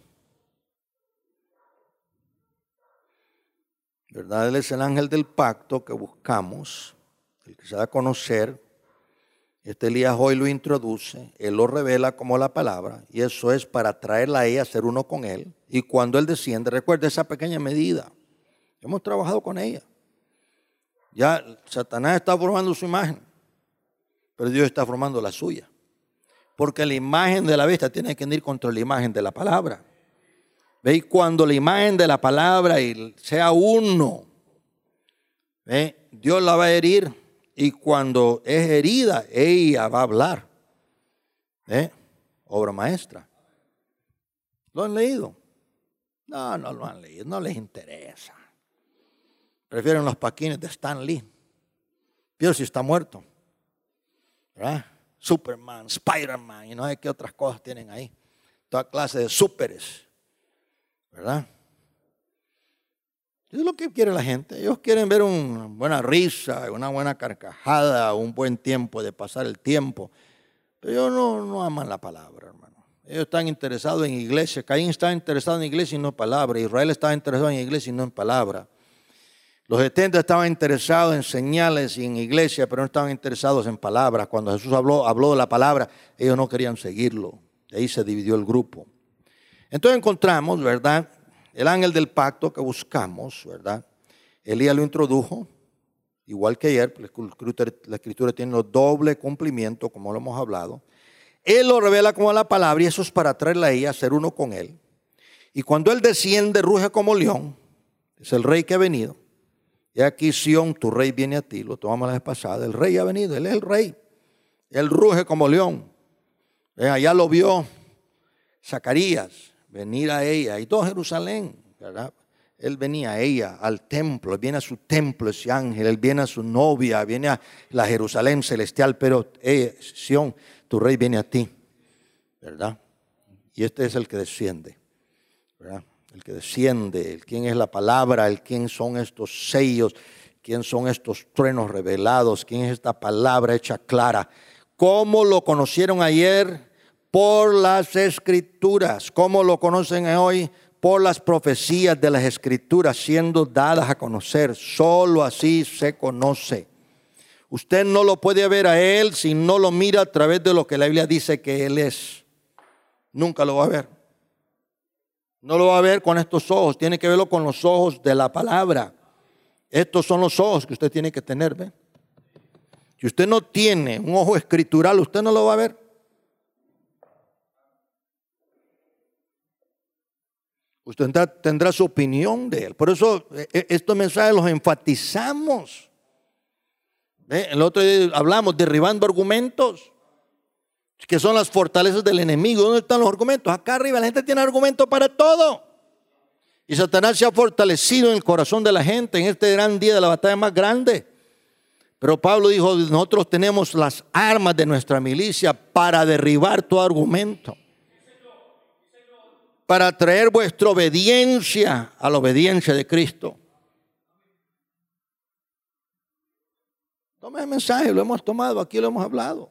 ¿verdad? Él es el ángel del pacto que buscamos, el que se da a conocer. Elías hoy lo introduce, Él lo revela como la palabra, y eso es para traerla a ella a ser uno con Él. Y cuando Él desciende, recuerda esa pequeña medida, hemos trabajado con ella. Ya Satanás está formando su imagen, pero Dios está formando la suya. Porque la imagen de la bestia tiene que ir contra la imagen de la palabra. ¿Ve? Y cuando la imagen de la palabra sea uno, ¿ve? Dios la va a herir. Y cuando es herida, ella va a hablar. Obra maestra. ¿Lo han leído? No lo han leído. No les interesa. Prefieren los paquines de Stan Lee. Pero si está muerto. ¿Verdad? Superman, Spider-Man y no sé qué otras cosas tienen ahí. Toda clase de súperes. ¿Verdad? Eso es lo que quiere la gente. Ellos quieren ver una buena risa, una buena carcajada, un buen tiempo de pasar el tiempo. Pero ellos no aman la palabra, hermano. Ellos están interesados en iglesia. Caín estaba interesado en iglesia y no en palabra. Israel estaba interesado en iglesia y no en palabra. Los 70 estaban interesados en señales y en iglesia, pero no estaban interesados en palabras. Cuando Jesús habló de la palabra, ellos no querían seguirlo. De ahí se dividió el grupo. Entonces encontramos, ¿verdad?, el ángel del pacto que buscamos, ¿verdad? Elías lo introdujo, igual que ayer. La escritura tiene los doble cumplimiento, como lo hemos hablado. Él lo revela como la palabra, y eso es para traerla a ella, a ser uno con Él. Y cuando Él desciende, ruge como león. Es el rey que ha venido. Y aquí Sión, tu rey viene a ti. Lo tomamos la vez pasada. El rey ha venido, Él es el rey. Él ruge como león. Allá lo vio Zacarías venir a ella y todo Jerusalén, ¿verdad? Él venía a ella, al templo. Él viene a su templo, ese ángel. Él viene a su novia, viene a la Jerusalén celestial. Pero Sión, tu rey viene a ti, ¿verdad? Y este es el que desciende, ¿verdad? El que desciende, quién es la palabra, quién son estos sellos, quién son estos truenos revelados, quién es esta palabra hecha clara. ¿Cómo lo conocieron ayer? Por las escrituras. ¿Cómo lo conocen hoy? Por las profecías de las escrituras siendo dadas a conocer. Solo así se conoce. Usted no lo puede ver a Él si no lo mira a través de lo que la Biblia dice que Él es. Nunca lo va a ver. No lo va a ver con estos ojos, tiene que verlo con los ojos de la palabra. Estos son los ojos que usted tiene que tener, ¿ve? Si usted no tiene un ojo escritural, usted no lo va a ver. Usted tendrá su opinión de Él. Por eso estos mensajes los enfatizamos. ¿Ve? El otro día hablamos derribando argumentos. que son las fortalezas del enemigo. ¿Dónde están los argumentos? Acá arriba la gente tiene argumentos para todo. Y Satanás se ha fortalecido en el corazón de la gente en este gran día de la batalla más grande. Pero Pablo dijo, nosotros tenemos las armas de nuestra milicia para derribar tu argumento. Para traer vuestra obediencia a la obediencia de Cristo. Toma el mensaje, lo hemos tomado, aquí lo hemos hablado.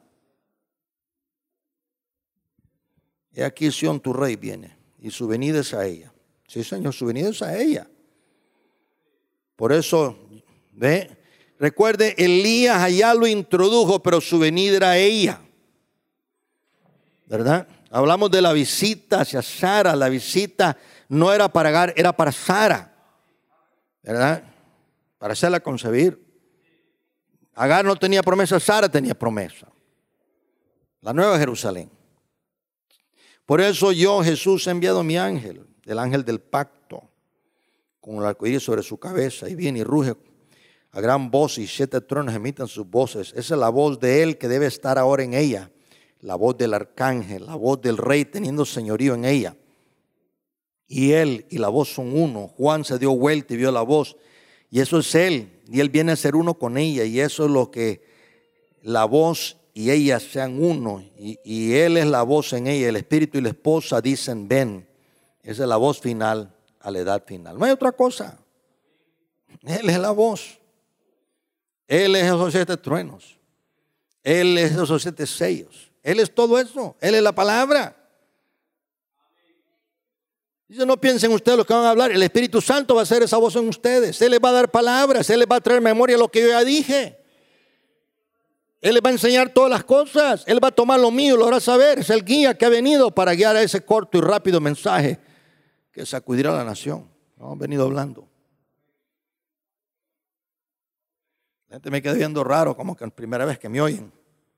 Y aquí Sión tu rey viene y su venida es a ella. Sí, Señor, su venida es a ella. Por eso, ve, recuerde, Elías allá lo introdujo, pero su venida era a ella. ¿Verdad? Hablamos de la visita hacia Sara. La visita no era para Agar, era para Sara. ¿Verdad? Para hacerla concebir. Agar no tenía promesa, Sara tenía promesa. La nueva Jerusalén. Por eso yo, Jesús, he enviado a mi ángel, el ángel del pacto, con el arcoíris sobre su cabeza, y viene y ruge a gran voz, y 7 truenos emiten sus voces. Esa es la voz de él que debe estar ahora en ella, la voz del arcángel, la voz del rey teniendo señorío en ella. Y él y la voz son uno. Juan se dio vuelta y vio la voz, y eso es él, y él viene a ser uno con ella, y eso es lo que la voz y ella sean uno, y él es la voz en ella, el espíritu y la esposa dicen ven. Esa es la voz final a la edad final. No hay otra cosa. Él es la voz. Él es esos 7 truenos. Él es esos 7 sellos. Él es todo eso. Él es la palabra. Dice, no piensen ustedes lo que van a hablar. El Espíritu Santo va a hacer esa voz en ustedes. Él les va a dar palabras. Él les va a traer memoria lo que yo ya dije. Él les va a enseñar todas las cosas. Él va a tomar lo mío, lo hará saber. Es el guía que ha venido para guiar a ese corto y rápido mensaje que sacudirá a la nación. No, han venido hablando. La gente me queda viendo raro, como que es la primera vez que me oyen.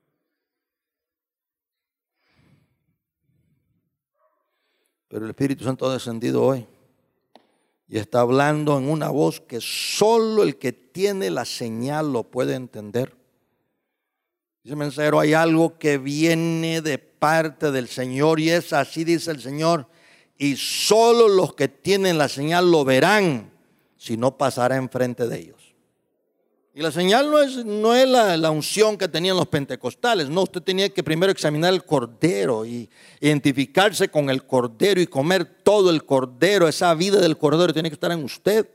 Pero el Espíritu Santo ha descendido hoy y está hablando en una voz que solo el que tiene la señal lo puede entender. Dice el mensajero, hay algo que viene de parte del Señor y es así, dice el Señor, y solo los que tienen la señal lo verán, si no pasará enfrente de ellos. Y la señal no es la unción que tenían los pentecostales, no, usted tenía que primero examinar el cordero y identificarse con el cordero y comer todo el cordero, esa vida del cordero tiene que estar en usted.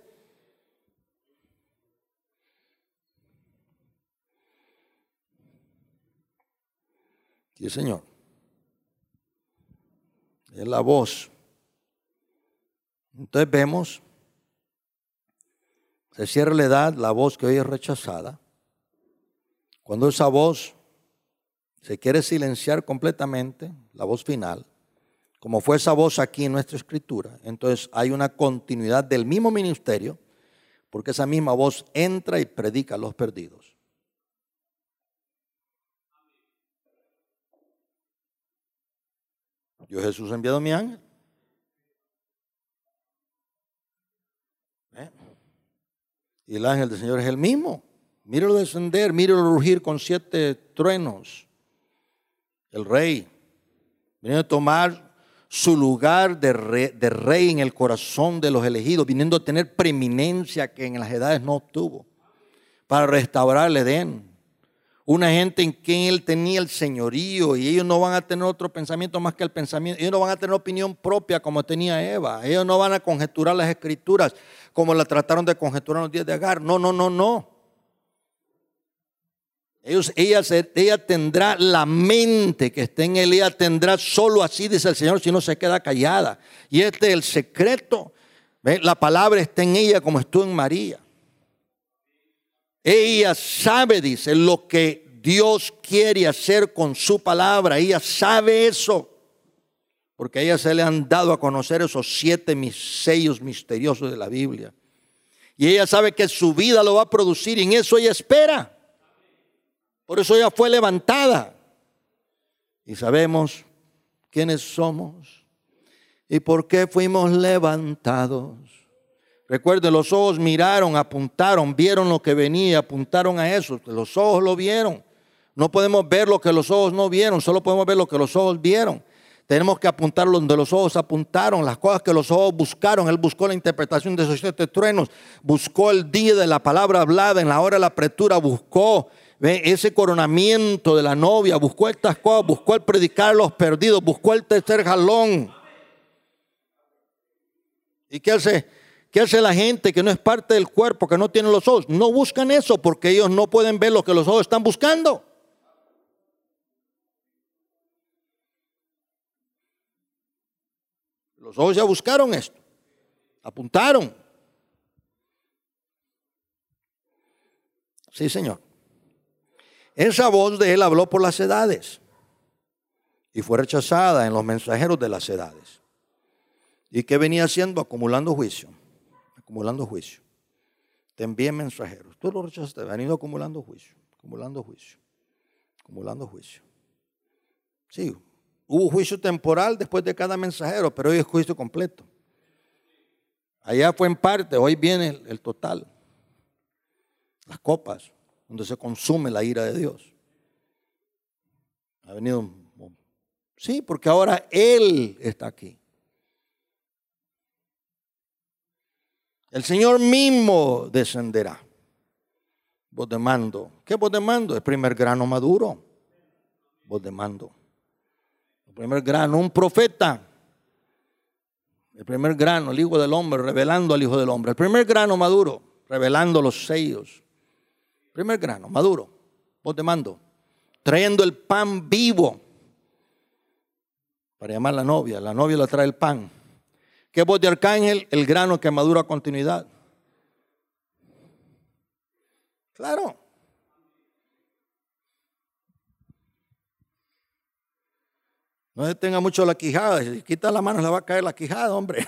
Sí, Señor. Es la voz. Entonces vemos, se cierra la edad, la voz que hoy es rechazada. Cuando esa voz se quiere silenciar completamente, la voz final, como fue esa voz aquí en nuestra escritura, entonces hay una continuidad del mismo ministerio, porque esa misma voz entra y predica a los perdidos. Yo Jesús he enviado a mi ángel. Y el ángel del Señor es el mismo. Míralo descender, míralo rugir con 7 truenos. El rey viniendo a tomar su lugar de rey en el corazón de los elegidos, viniendo a tener preeminencia que en las edades no obtuvo, para restaurar el Edén. Una gente en quien él tenía el señorío y ellos no van a tener otro pensamiento más que el pensamiento. Ellos no van a tener opinión propia como tenía Eva. Ellos no van a conjeturar las escrituras como la trataron de conjeturar en los días de Agar. No. Ella tendrá la mente que está en él. Ella tendrá solo así, dice el Señor, si no se queda callada. Y este es el secreto. ¿Ve? La palabra está en ella como estuvo en María. Ella sabe, dice, lo que Dios quiere hacer con su palabra. Ella sabe eso. Porque a ella se le han dado a conocer esos 7 sellos misteriosos de la Biblia. Y ella sabe que su vida lo va a producir y en eso ella espera. Por eso ella fue levantada. Y sabemos quiénes somos y por qué fuimos levantados. Recuerden, los ojos miraron, apuntaron, vieron lo que venía, apuntaron a eso. Los ojos lo vieron. No podemos ver lo que los ojos no vieron, solo podemos ver lo que los ojos vieron. Tenemos que apuntar donde los ojos apuntaron, las cosas que los ojos buscaron. Él buscó la interpretación de esos 7 truenos, buscó el día de la palabra hablada, en la hora de la apretura, buscó ese coronamiento de la novia, buscó estas cosas, buscó el predicar a los perdidos, buscó el tercer jalón. ¿Y qué hace la gente que no es parte del cuerpo, que no tiene los ojos? No buscan eso porque ellos no pueden ver lo que los ojos están buscando. Los ojos ya buscaron esto, apuntaron. Sí, Señor. Esa voz de él habló por las edades y fue rechazada en los mensajeros de las edades. ¿Y qué venía haciendo? Acumulando juicio, acumulando juicio. Te envié mensajeros, tú lo rechazaste, han ido acumulando juicio, acumulando juicio, acumulando juicio. Sí. Hubo juicio temporal después de cada mensajero, pero hoy es juicio completo. Allá fue en parte, hoy viene el total. Las copas, donde se consume la ira de Dios. Ha venido, sí, porque ahora Él está aquí. El Señor mismo descenderá. Voz de mando. ¿Qué voz de mando? El primer grano maduro. Voz de mando. El primer grano, un profeta. El primer grano, el Hijo del Hombre, revelando al Hijo del Hombre. El primer grano maduro, revelando los sellos. Primer grano maduro, voz de mando. Trayendo el pan vivo para llamar a la novia. La novia le trae el pan. ¿Qué voz de arcángel? El grano que madura a continuidad. Claro. No se tenga mucho la quijada. Si quita la mano le va a caer la quijada, hombre.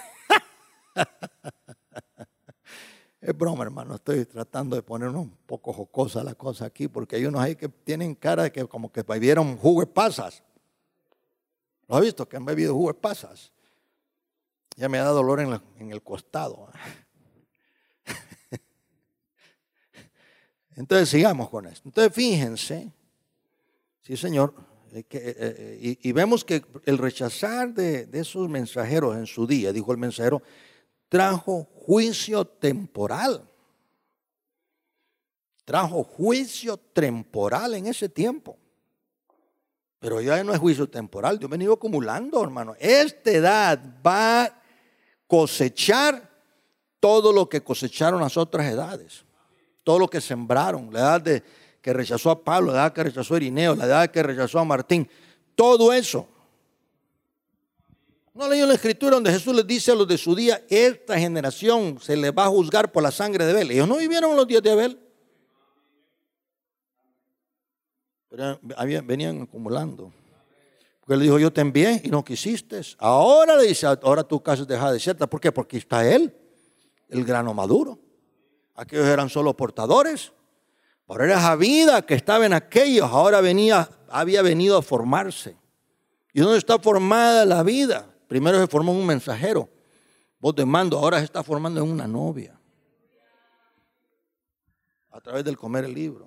Es broma, hermano. Estoy tratando de poner un poco jocosa la cosa aquí, porque hay unos ahí que tienen cara de que como que bebieron jugo de pasas. ¿Lo has visto? Que han bebido jugo de pasas. Ya me da dolor en el costado. Entonces sigamos con esto. Entonces fíjense, sí, Señor, y vemos que el rechazar de esos mensajeros en su día, dijo el mensajero, trajo juicio temporal. Trajo juicio temporal en ese tiempo. Pero ya no es juicio temporal, Dios ha venido acumulando, hermano. Esta edad va a cosechar todo lo que cosecharon las otras edades. Todo lo que sembraron. La edad que rechazó a Pablo, la edad que rechazó a Irineo, la edad que rechazó a Martín. Todo eso. ¿No leí en la escritura donde Jesús les dice a los de su día, esta generación se les va a juzgar por la sangre de Abel? Ellos no vivieron los días de Abel. Pero venían acumulando. Porque él dijo, yo te envié y no quisiste. Ahora le dice, ahora tu casa es dejada desierta. ¿Por qué? Porque está él, el grano maduro. Aquellos eran solo portadores. Pero era esa vida que estaba en aquellos, ahora había venido a formarse. ¿Y dónde está formada la vida? Primero se formó en un mensajero, voz de mando, ahora se está formando en una novia. A través del comer el libro.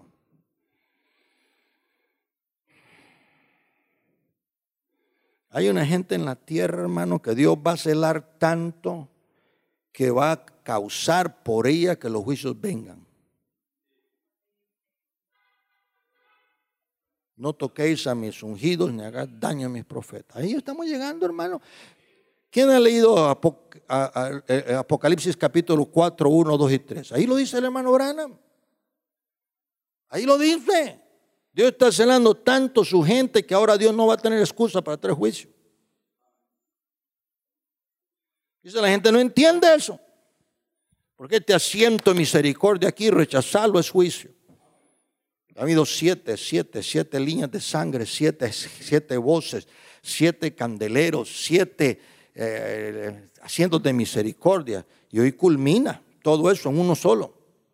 Hay una gente en la tierra, hermano, que Dios va a celar tanto que va a causar por ella que los juicios vengan. No toquéis a mis ungidos ni hagáis daño a mis profetas. Ahí estamos llegando, hermano. ¿Quién ha leído Apocalipsis capítulo 4, 1, 2 y 3? Ahí lo dice el hermano Branham. Ahí lo dice. Dios está celando tanto su gente que ahora Dios no va a tener excusa para traer juicio. Dice, la gente no entiende eso. Porque este asiento de misericordia aquí, rechazarlo es juicio. Ha habido siete líneas de sangre, siete voces, 7 candeleros, 7 asientos de misericordia. Y hoy culmina todo eso en uno solo.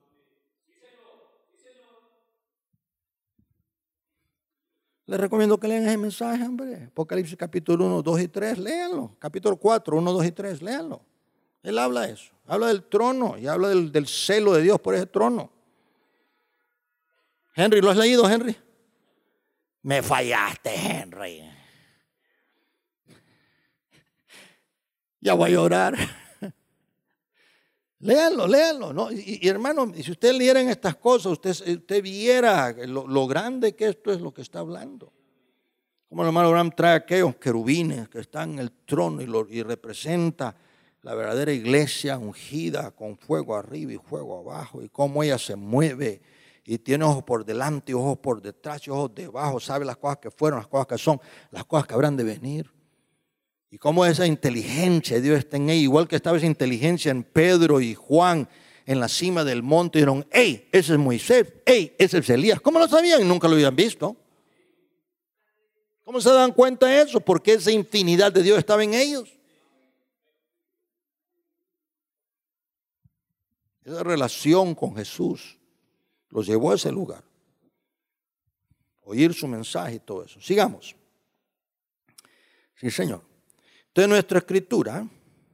Les recomiendo que lean ese mensaje, hombre. Apocalipsis capítulo 1, 2 y 3, léanlo. Capítulo 4, 1, 2 y 3, léanlo. Él habla de eso. Habla del trono y habla del celo de Dios por ese trono. Henry, ¿lo has leído, Henry? Me fallaste, Henry. Ya voy a llorar. Léanlo, ¿no? Y hermano, si usted leyera en estas cosas, usted viera lo grande que esto es lo que está hablando. Como el hermano Abraham trae aquellos querubines que están en el trono y representa la verdadera iglesia ungida con fuego arriba y fuego abajo, y cómo ella se mueve y tiene ojos por delante y ojos por detrás y ojos debajo, sabe las cosas que fueron, las cosas que son, las cosas que habrán de venir. Y cómo esa inteligencia de Dios está en ella, igual que estaba esa inteligencia en Pedro y Juan en la cima del monte. Dijeron, hey, ese es Moisés, hey, ese es Elías. ¿Cómo lo sabían? Nunca lo habían visto. ¿Cómo se dan cuenta de eso? Porque esa infinidad de Dios estaba en ellos. Esa relación con Jesús los llevó a ese lugar. Oír su mensaje y todo eso. Sigamos. Sí, Señor. Entonces nuestra escritura,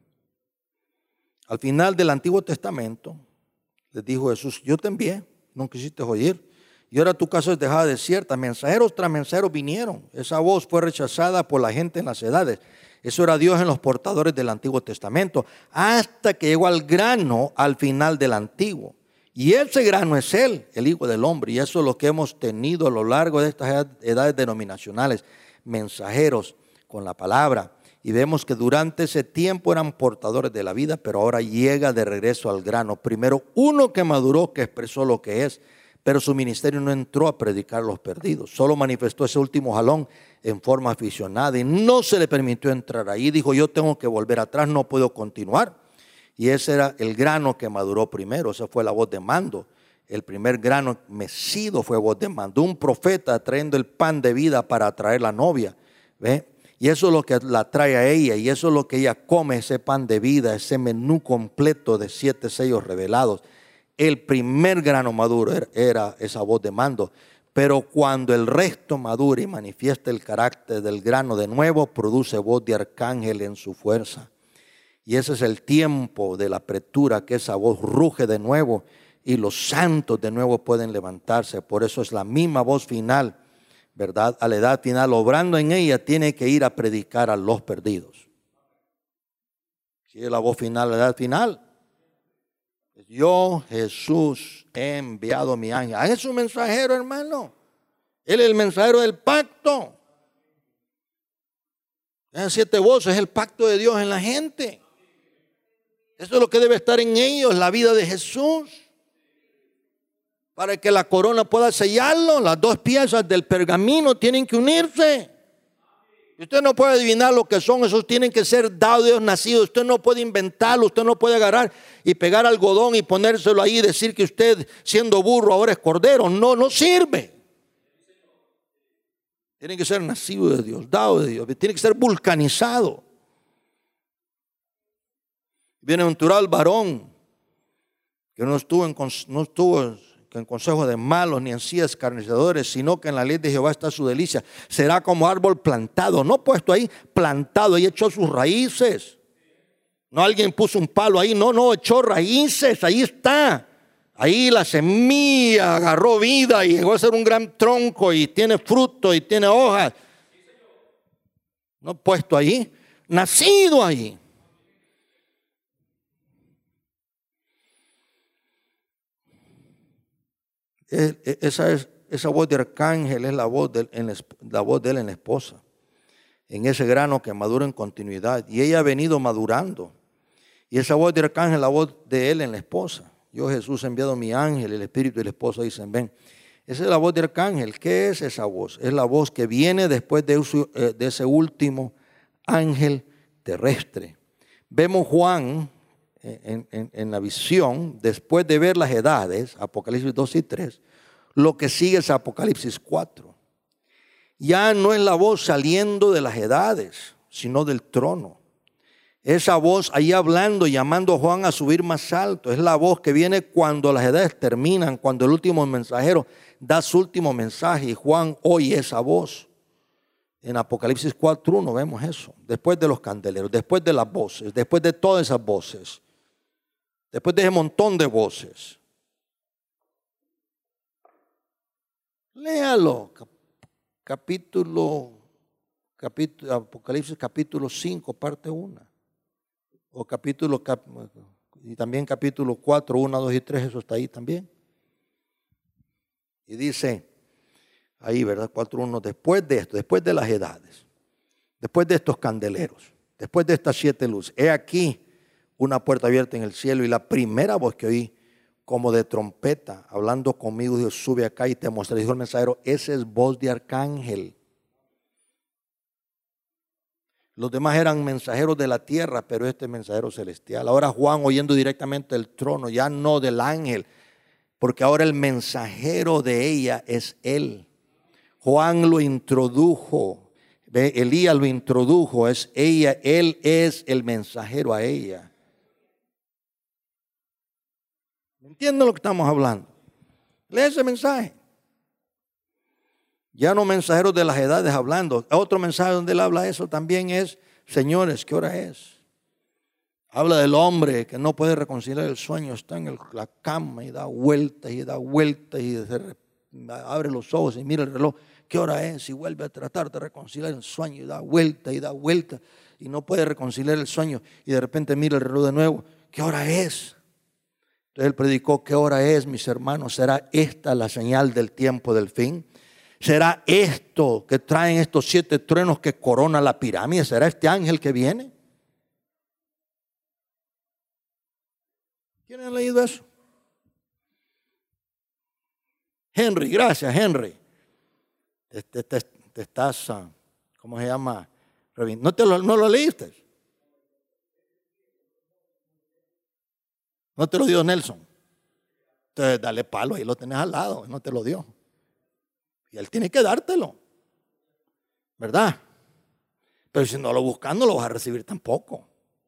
al final del Antiguo Testamento, les dijo Jesús, yo te envié, no quisiste oír, y ahora tu casa es dejada desierta. Mensajeros tras mensajeros vinieron. Esa voz fue rechazada por la gente en las edades. Eso era Dios en los portadores del Antiguo Testamento, hasta que llegó al grano al final del Antiguo. Y ese grano es Él, el Hijo del Hombre. Y eso es lo que hemos tenido a lo largo de estas edades denominacionales. Mensajeros con la palabra. Y vemos que durante ese tiempo eran portadores de la vida, pero ahora llega de regreso al grano. Primero uno que maduró, que expresó lo que es, pero su ministerio no entró a predicar a los perdidos. Solo manifestó ese último jalón en forma aficionada y no se le permitió entrar ahí. Dijo, yo tengo que volver atrás, no puedo continuar. Y ese era el grano que maduró primero. Esa fue la voz de mando. El primer grano mecido fue voz de mando. Un profeta trayendo el pan de vida para atraer la novia. ¿Ve? Y eso es lo que la trae a ella. Y eso es lo que ella come, ese pan de vida, ese menú completo de 7 sellos revelados. El primer grano maduro era esa voz de mando. Pero cuando el resto madura y manifiesta el carácter del grano de nuevo, produce voz de arcángel en su fuerza. Y ese es el tiempo de la apertura, que esa voz ruge de nuevo y los santos de nuevo pueden levantarse. Por eso es la misma voz final, ¿verdad? A la edad final, obrando en ella, tiene que ir a predicar a los perdidos. Si es la voz final, la edad final. Yo, Jesús, he enviado a mi ángel. Ah, es un mensajero, hermano. Él es el mensajero del pacto. Esas 7 voces es el pacto de Dios en la gente. Eso es lo que debe estar en ellos, la vida de Jesús. Para que la corona pueda sellarlo, las 2 piezas del pergamino tienen que unirse. Usted no puede adivinar lo que son, esos tienen que ser dados de Dios nacidos. Usted no puede inventarlo, usted no puede agarrar y pegar algodón y ponérselo ahí y decir que usted, siendo burro, ahora es cordero. No, no sirve. Tiene que ser nacido de Dios, dado de Dios, tiene que ser vulcanizado. Bienaventurado el varón que no estuvo en consejo de malos ni en sillas escarnecedores, sino que en la ley de Jehová está su delicia. Será como árbol plantado, no puesto ahí, plantado, ahí echó sus raíces. No alguien puso un palo ahí, no, echó raíces, ahí está. Ahí la semilla agarró vida y llegó a ser un gran tronco y tiene fruto y tiene hojas. No puesto ahí, nacido ahí. Esa voz de arcángel es la voz de él en la esposa, en ese grano que madura en continuidad. Y ella ha venido madurando. Y esa voz de arcángel es la voz de él en la esposa. Yo, Jesús, he enviado mi ángel, el espíritu y la esposa dicen, ven. Esa es la voz de arcángel. ¿Qué es esa voz? Es la voz que viene después de ese último ángel terrestre. Vemos Juan en la visión, después de ver las edades, Apocalipsis 2 y 3, lo que sigue es Apocalipsis 4. Ya no es la voz saliendo de las edades, sino del trono. Esa voz ahí hablando, llamando a Juan a subir más alto, es la voz que viene cuando las edades terminan, cuando el último mensajero da su último mensaje y Juan oye esa voz. En Apocalipsis 4:1 vemos eso. Después de los candeleros, después de las voces, después de todas esas voces, después de ese montón de voces. Léalo. Apocalipsis capítulo 5, parte 1. O y también capítulo 4, 1, 2 y 3, eso está ahí también. Y dice ahí, ¿verdad? 4, 1, después de esto, después de las edades, después de estos candeleros, después de estas 7 luces, he aquí una puerta abierta en el cielo, y la primera voz que oí como de trompeta, hablando conmigo, Dios, sube acá y te mostraré. Dijo el mensajero, esa es voz de arcángel. Los demás eran mensajeros de la tierra, pero este es mensajero celestial. Ahora Juan oyendo directamente del trono, ya no del ángel, porque ahora el mensajero de ella es él. Juan lo introdujo, Elías lo introdujo, es ella, él es el mensajero a ella. ¿Entienden lo que estamos hablando? Lee ese mensaje. Ya no mensajeros de las edades hablando. Otro mensaje donde él habla eso también es, señores, ¿qué hora es? Habla del hombre que no puede reconciliar el sueño, está en la cama y da vueltas y abre los ojos y mira el reloj. ¿Qué hora es? Y vuelve a tratar de reconciliar el sueño y da vueltas y no puede reconciliar el sueño, y de repente mira el reloj de nuevo. ¿Qué hora es? Entonces él predicó, ¿qué hora es, mis hermanos? ¿Será esta la señal del tiempo del fin? ¿Será esto que traen estos 7 truenos que corona la pirámide? ¿Será este ángel que viene? ¿Quién ha leído eso? Henry, gracias Henry. Te estás, ¿cómo se llama? ¿No lo leíste? No te lo dio Nelson. Entonces dale palo, ahí lo tenés al lado, no te lo dio. Y él tiene que dártelo, ¿verdad? Pero si no lo buscas, no lo vas a recibir tampoco.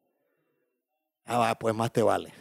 Pues más te vale.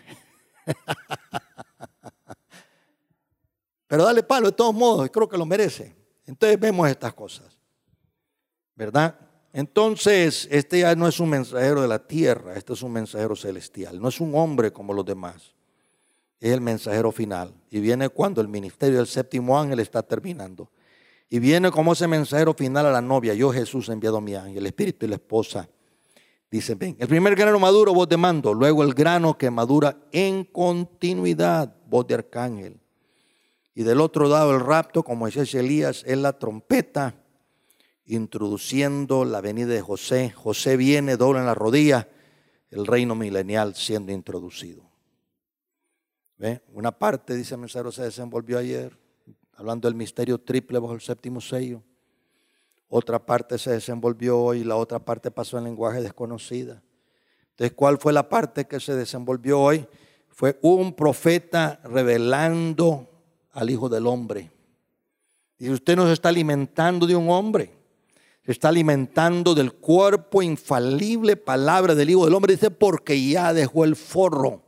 Pero dale palo de todos modos, creo que lo merece. Entonces vemos estas cosas, ¿verdad? Entonces, este ya no es un mensajero de la tierra, este es un mensajero celestial. No es un hombre como los demás, es el mensajero final. Y viene cuando el ministerio del 7º ángel está terminando. Y viene como ese mensajero final a la novia. Yo, Jesús, he enviado a mi ángel. El espíritu y la esposa dicen, ven. El primer grano maduro, voz de mando. Luego el grano que madura en continuidad, voz de arcángel. Y del otro lado el rapto, como decía Elías, es la trompeta, introduciendo la venida de José. José viene, dobla en la rodilla, el reino milenial siendo introducido. ¿Ve? Una parte, dice el mensajero, se desenvolvió ayer, hablando del misterio triple bajo el 7º sello. Otra parte se desenvolvió hoy, la otra parte pasó en lenguaje desconocida. Entonces, ¿cuál fue la parte que se desenvolvió hoy? Fue un profeta revelando al Hijo del Hombre. Y usted no se está alimentando de un hombre, se está alimentando del cuerpo infalible, palabra del Hijo del Hombre. Dice, porque ya dejó el forro.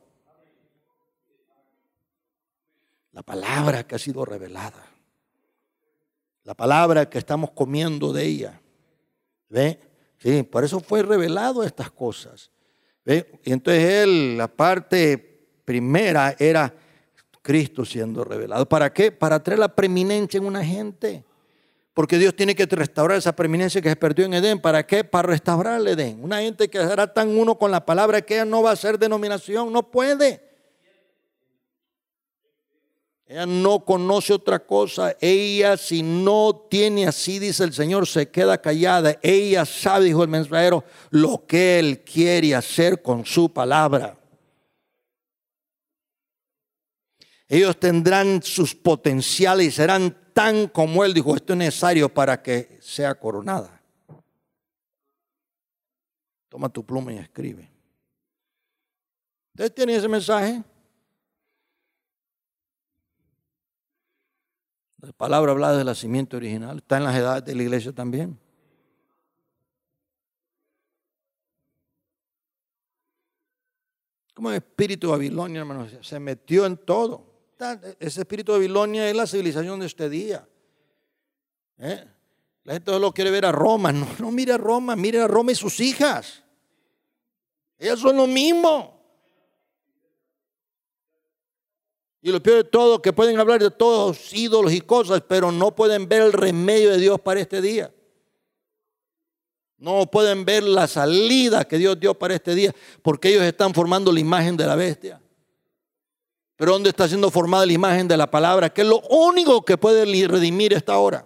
La palabra que ha sido revelada. La palabra que estamos comiendo de ella. ¿Ve? Sí, por eso fue revelado estas cosas. ¿Ve? Y entonces la parte primera era Cristo siendo revelado. ¿Para qué? Para traer la preeminencia en una gente. Porque Dios tiene que restaurar esa preeminencia que se perdió en Edén. ¿Para qué? Para restaurar el Edén. Una gente que será tan uno con la palabra que ella no va a ser denominación. No puede. Ella no conoce otra cosa. Ella, si no tiene, así dice el Señor, se queda callada. Ella sabe, dijo el mensajero, lo que Él quiere hacer con su palabra. Ellos tendrán sus potenciales y serán tan como Él dijo. Esto es necesario para que sea coronada. Toma tu pluma y escribe. ¿Ustedes tienen ese mensaje? La palabra habla del nacimiento original. Está en las edades de la iglesia también. Como el espíritu de Babilonia, hermanos, se metió en todo. Ese espíritu de Babilonia es la civilización de este día. La gente solo quiere ver a Roma. No mire a Roma, mire a Roma y sus hijas. Ellas son lo mismo. Y lo peor de todo, que pueden hablar de todos ídolos y cosas, pero no pueden ver el remedio de Dios para este día. No pueden ver la salida que Dios dio para este día, porque ellos están formando la imagen de la bestia. Pero ¿dónde está siendo formada la imagen de la palabra? Que es lo único que puede redimir esta hora.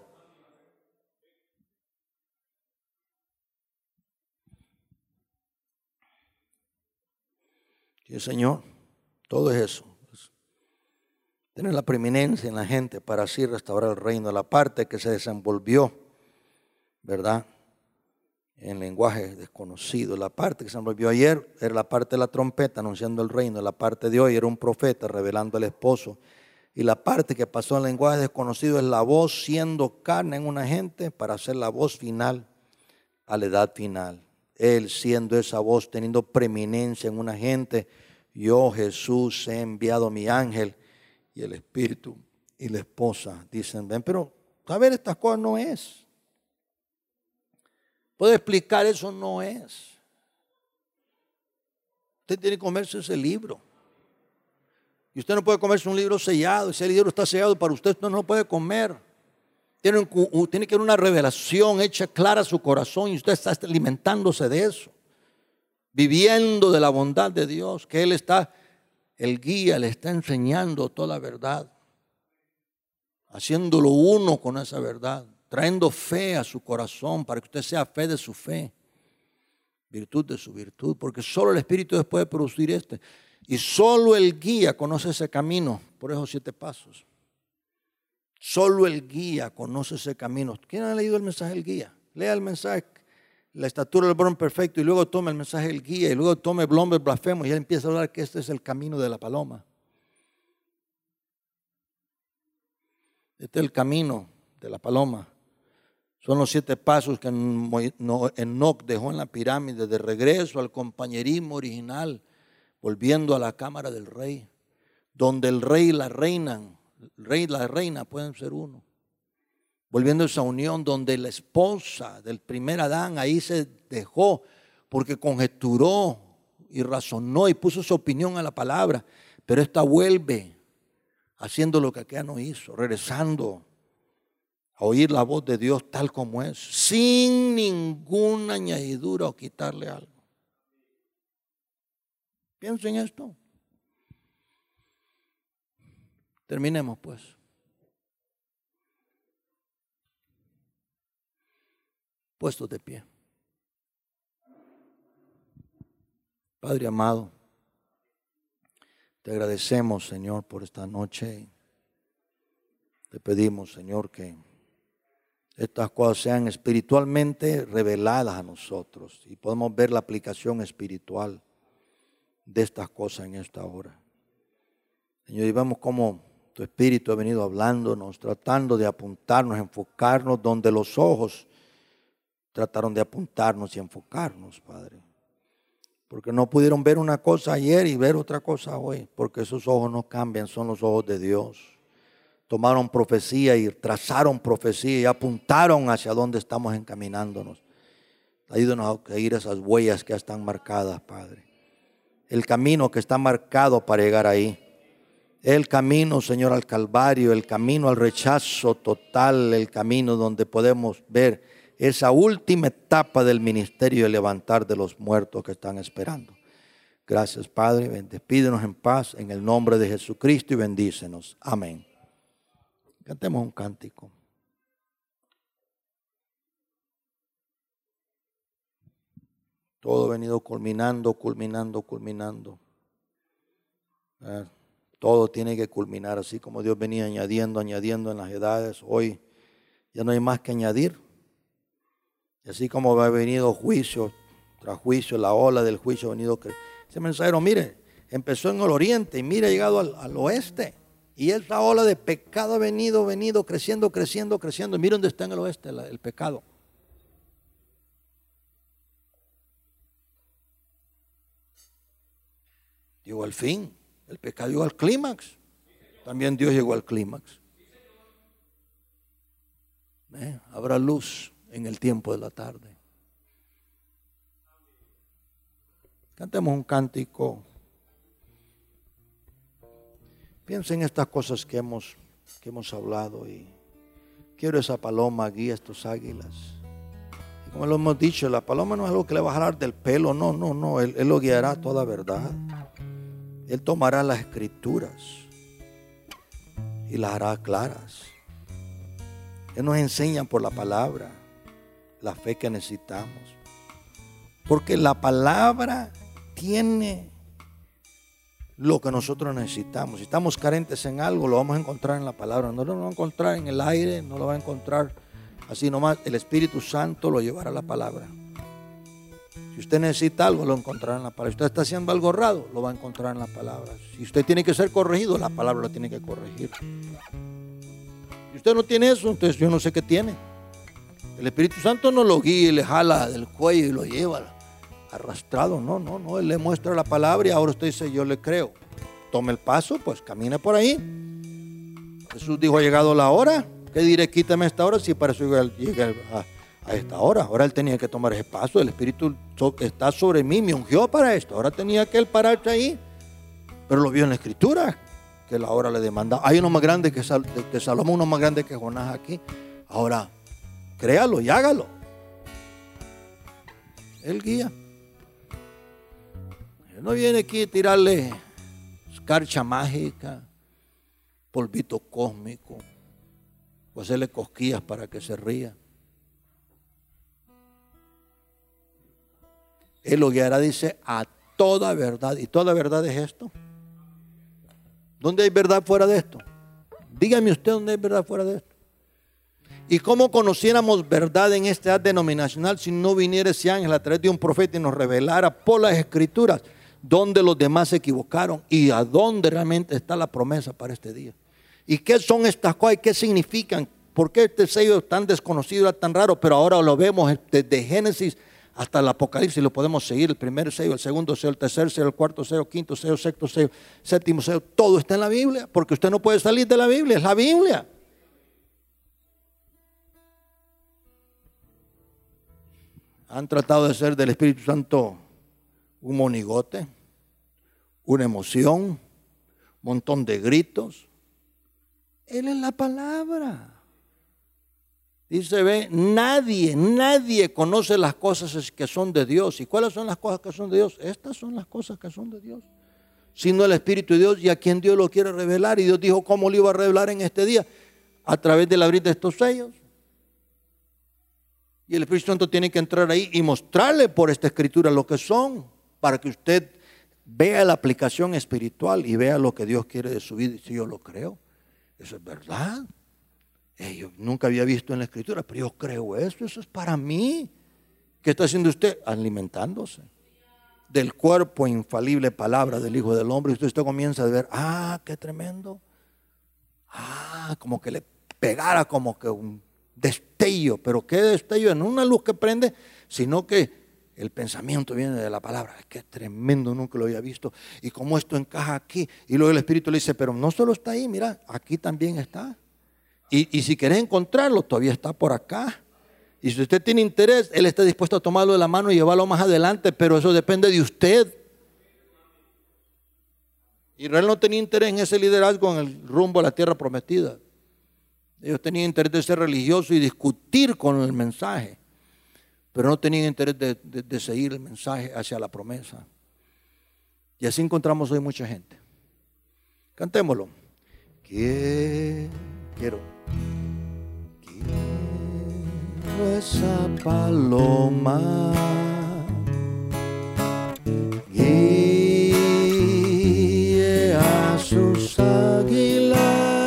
Sí, Señor, todo es eso. Tener la preeminencia en la gente para así restaurar el reino. La parte que se desenvolvió, ¿verdad?, en lenguaje desconocido. La parte que se envolvió ayer era la parte de la trompeta anunciando el reino. La parte de hoy era un profeta revelando al esposo. Y la parte que pasó en lenguaje desconocido es la voz siendo carne en una gente para hacer la voz final a la edad final. Él siendo esa voz, teniendo preeminencia en una gente. Yo, Jesús, he enviado mi ángel. Y el espíritu y la esposa dicen, ven, pero saber estas cosas no es. Puedo explicar, eso no es. Usted tiene que comerse ese libro. Y usted no puede comerse un libro sellado. Ese libro está sellado para usted, usted no lo puede comer. Tiene que haber una revelación hecha clara a su corazón y usted está alimentándose de eso. Viviendo de la bondad de Dios, que Él está, el guía le está enseñando toda la verdad. Haciéndolo uno con esa verdad. Trayendo fe a su corazón para que usted sea fe de su fe, virtud de su virtud, porque solo el Espíritu Dios puede producir este. Y solo el guía conoce ese camino, por esos 7 pasos. Solo el guía conoce ese camino. ¿Quién ha leído el mensaje del guía? Lea el mensaje, la estatura del varón perfecto, y luego tome el mensaje del guía, y luego tome el hombre blasfemo, y él empieza a hablar que este es el camino de la paloma. Este es el camino de la paloma. Son los 7 pasos que Enoc dejó en la pirámide de regreso al compañerismo original, volviendo a la cámara del rey, donde el rey y la reina pueden ser uno. Volviendo a esa unión donde la esposa del primer Adán ahí se dejó porque conjeturó y razonó y puso su opinión a la palabra, pero esta vuelve haciendo lo que aquella no hizo, regresando a oír la voz de Dios tal como es, sin ninguna añadidura o quitarle algo. Piensen en esto. Terminemos pues. Puestos de pie. Padre amado, te agradecemos, Señor, por esta noche. Te pedimos, Señor, que estas cosas sean espiritualmente reveladas a nosotros y podamos ver la aplicación espiritual de estas cosas en esta hora. Señor, y vemos cómo tu Espíritu ha venido hablándonos, tratando de apuntarnos, enfocarnos donde los ojos trataron de apuntarnos y enfocarnos, Padre. Porque no pudieron ver una cosa ayer y ver otra cosa hoy, porque esos ojos no cambian, son los ojos de Dios. Tomaron profecía y trazaron profecía y apuntaron hacia dónde estamos encaminándonos. Ayúdanos a seguir esas huellas que ya están marcadas, Padre. El camino que está marcado para llegar ahí. El camino, Señor, al Calvario, el camino al rechazo total, el camino donde podemos ver esa última etapa del ministerio de levantar de los muertos que están esperando. Gracias, Padre. Despídenos en paz en el nombre de Jesucristo y bendícenos. Amén. Cantemos un cántico. Todo ha venido culminando. Todo tiene que culminar, así como Dios venía añadiendo en las edades. Hoy ya no hay más que añadir. Y así como ha venido juicio tras juicio, la ola del juicio ha venido. Ese mensajero, mire, empezó en el oriente y mire, ha llegado al oeste. Y esa ola de pecado ha venido creciendo. Mire dónde está en el oeste el pecado. Llegó al fin. El pecado llegó al clímax. También Dios llegó al clímax. Habrá luz en el tiempo de la tarde. Cantemos un cántico. Piensa en estas cosas que hemos hablado y quiero esa paloma guía estos águilas. Y como lo hemos dicho, la paloma no es algo que le va a jalar del pelo, no. Él lo guiará a toda verdad. Él tomará las escrituras y las hará claras. Él nos enseña por la palabra la fe que necesitamos. Porque la palabra tiene lo que nosotros necesitamos. Si estamos carentes en algo, lo vamos a encontrar en la palabra. No lo vamos a encontrar en el aire, no lo va a encontrar así nomás. El Espíritu Santo lo llevará a la palabra. Si usted necesita algo, lo encontrará en la palabra. Si usted está haciendo algo errado, lo va a encontrar en la palabra. Si usted tiene que ser corregido, la palabra lo tiene que corregir. Si usted no tiene eso, entonces yo no sé qué tiene. El Espíritu Santo no lo guía y le jala del cuello y lo lleva arrastrado. No. Él le muestra la palabra y ahora usted dice, yo le creo. Tome el paso, pues camine por ahí. Jesús dijo, ha llegado la hora. ¿Qué diré? Quítame esta hora. Si para eso llegué a esta hora. Ahora él tenía que tomar ese paso. El Espíritu está sobre mí, me ungió para esto. Ahora tenía que él pararse ahí. Pero lo vio en la Escritura, que la hora le demanda. Hay uno más grande que Salomón, uno más grande que Jonás aquí. Ahora, créalo y hágalo. Él guía. Él no viene aquí a tirarle escarcha mágica, polvito cósmico, o hacerle cosquillas para que se ría. Él lo guiará, dice, a toda verdad. ¿Y toda verdad es esto? ¿Dónde hay verdad fuera de esto? Dígame usted dónde hay verdad fuera de esto. ¿Y cómo conociéramos verdad en esta edad denominacional si no viniera ese ángel a través de un profeta y nos revelara por las Escrituras dónde los demás se equivocaron y a dónde realmente está la promesa para este día? ¿Y qué son estas cosas y qué significan? ¿Por qué este sello tan desconocido, tan raro, pero ahora lo vemos desde Génesis hasta el Apocalipsis? Lo podemos seguir, el primer sello, el segundo sello, el tercer sello, el cuarto sello, el quinto sello, sexto sello, séptimo sello. Todo está en la Biblia, porque usted no puede salir de la Biblia, es la Biblia. Han tratado de hacer del Espíritu Santo un monigote, una emoción, un montón de gritos. Él es la palabra. Dice, ve, nadie conoce las cosas que son de Dios. ¿Y cuáles son las cosas que son de Dios? Estas son las cosas que son de Dios. Sino el Espíritu de Dios y a quien Dios lo quiere revelar. Y Dios dijo cómo lo iba a revelar en este día, a través del abrir de estos sellos. Y el Espíritu Santo tiene que entrar ahí y mostrarle por esta Escritura lo que son, para que usted vea la aplicación espiritual y vea lo que Dios quiere de su vida. Y si yo lo creo, eso es verdad. Yo nunca había visto en la Escritura, pero yo creo eso es para mí. ¿Qué está haciendo usted? Alimentándose del cuerpo infalible palabra del Hijo del Hombre. Y usted comienza a ver, qué tremendo. Como que le pegara como que un destello. Pero qué destello, no una luz que prende, sino que el pensamiento viene de la palabra. Qué tremendo, nunca lo había visto. Y cómo esto encaja aquí. Y luego el Espíritu le dice, pero no solo está ahí, mira, aquí también está. Y si querés encontrarlo, todavía está por acá. Y si usted tiene interés, Él está dispuesto a tomarlo de la mano y llevarlo más adelante, pero eso depende de usted. Israel no tenía interés en ese liderazgo en el rumbo a la tierra prometida. Ellos tenían interés de ser religiosos y discutir con el mensaje, pero no tenían interés de seguir el mensaje hacia la promesa. Y así encontramos hoy mucha gente. Cantémoslo. Quiero esa paloma guíe a sus águilas.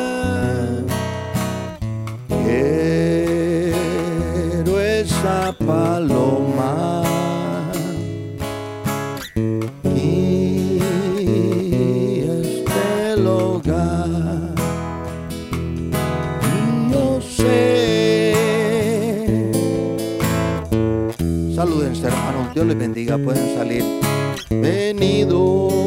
Quiero esa paloma guíe este lugar. Salúdense, hermanos, Dios les bendiga, pueden salir. Venido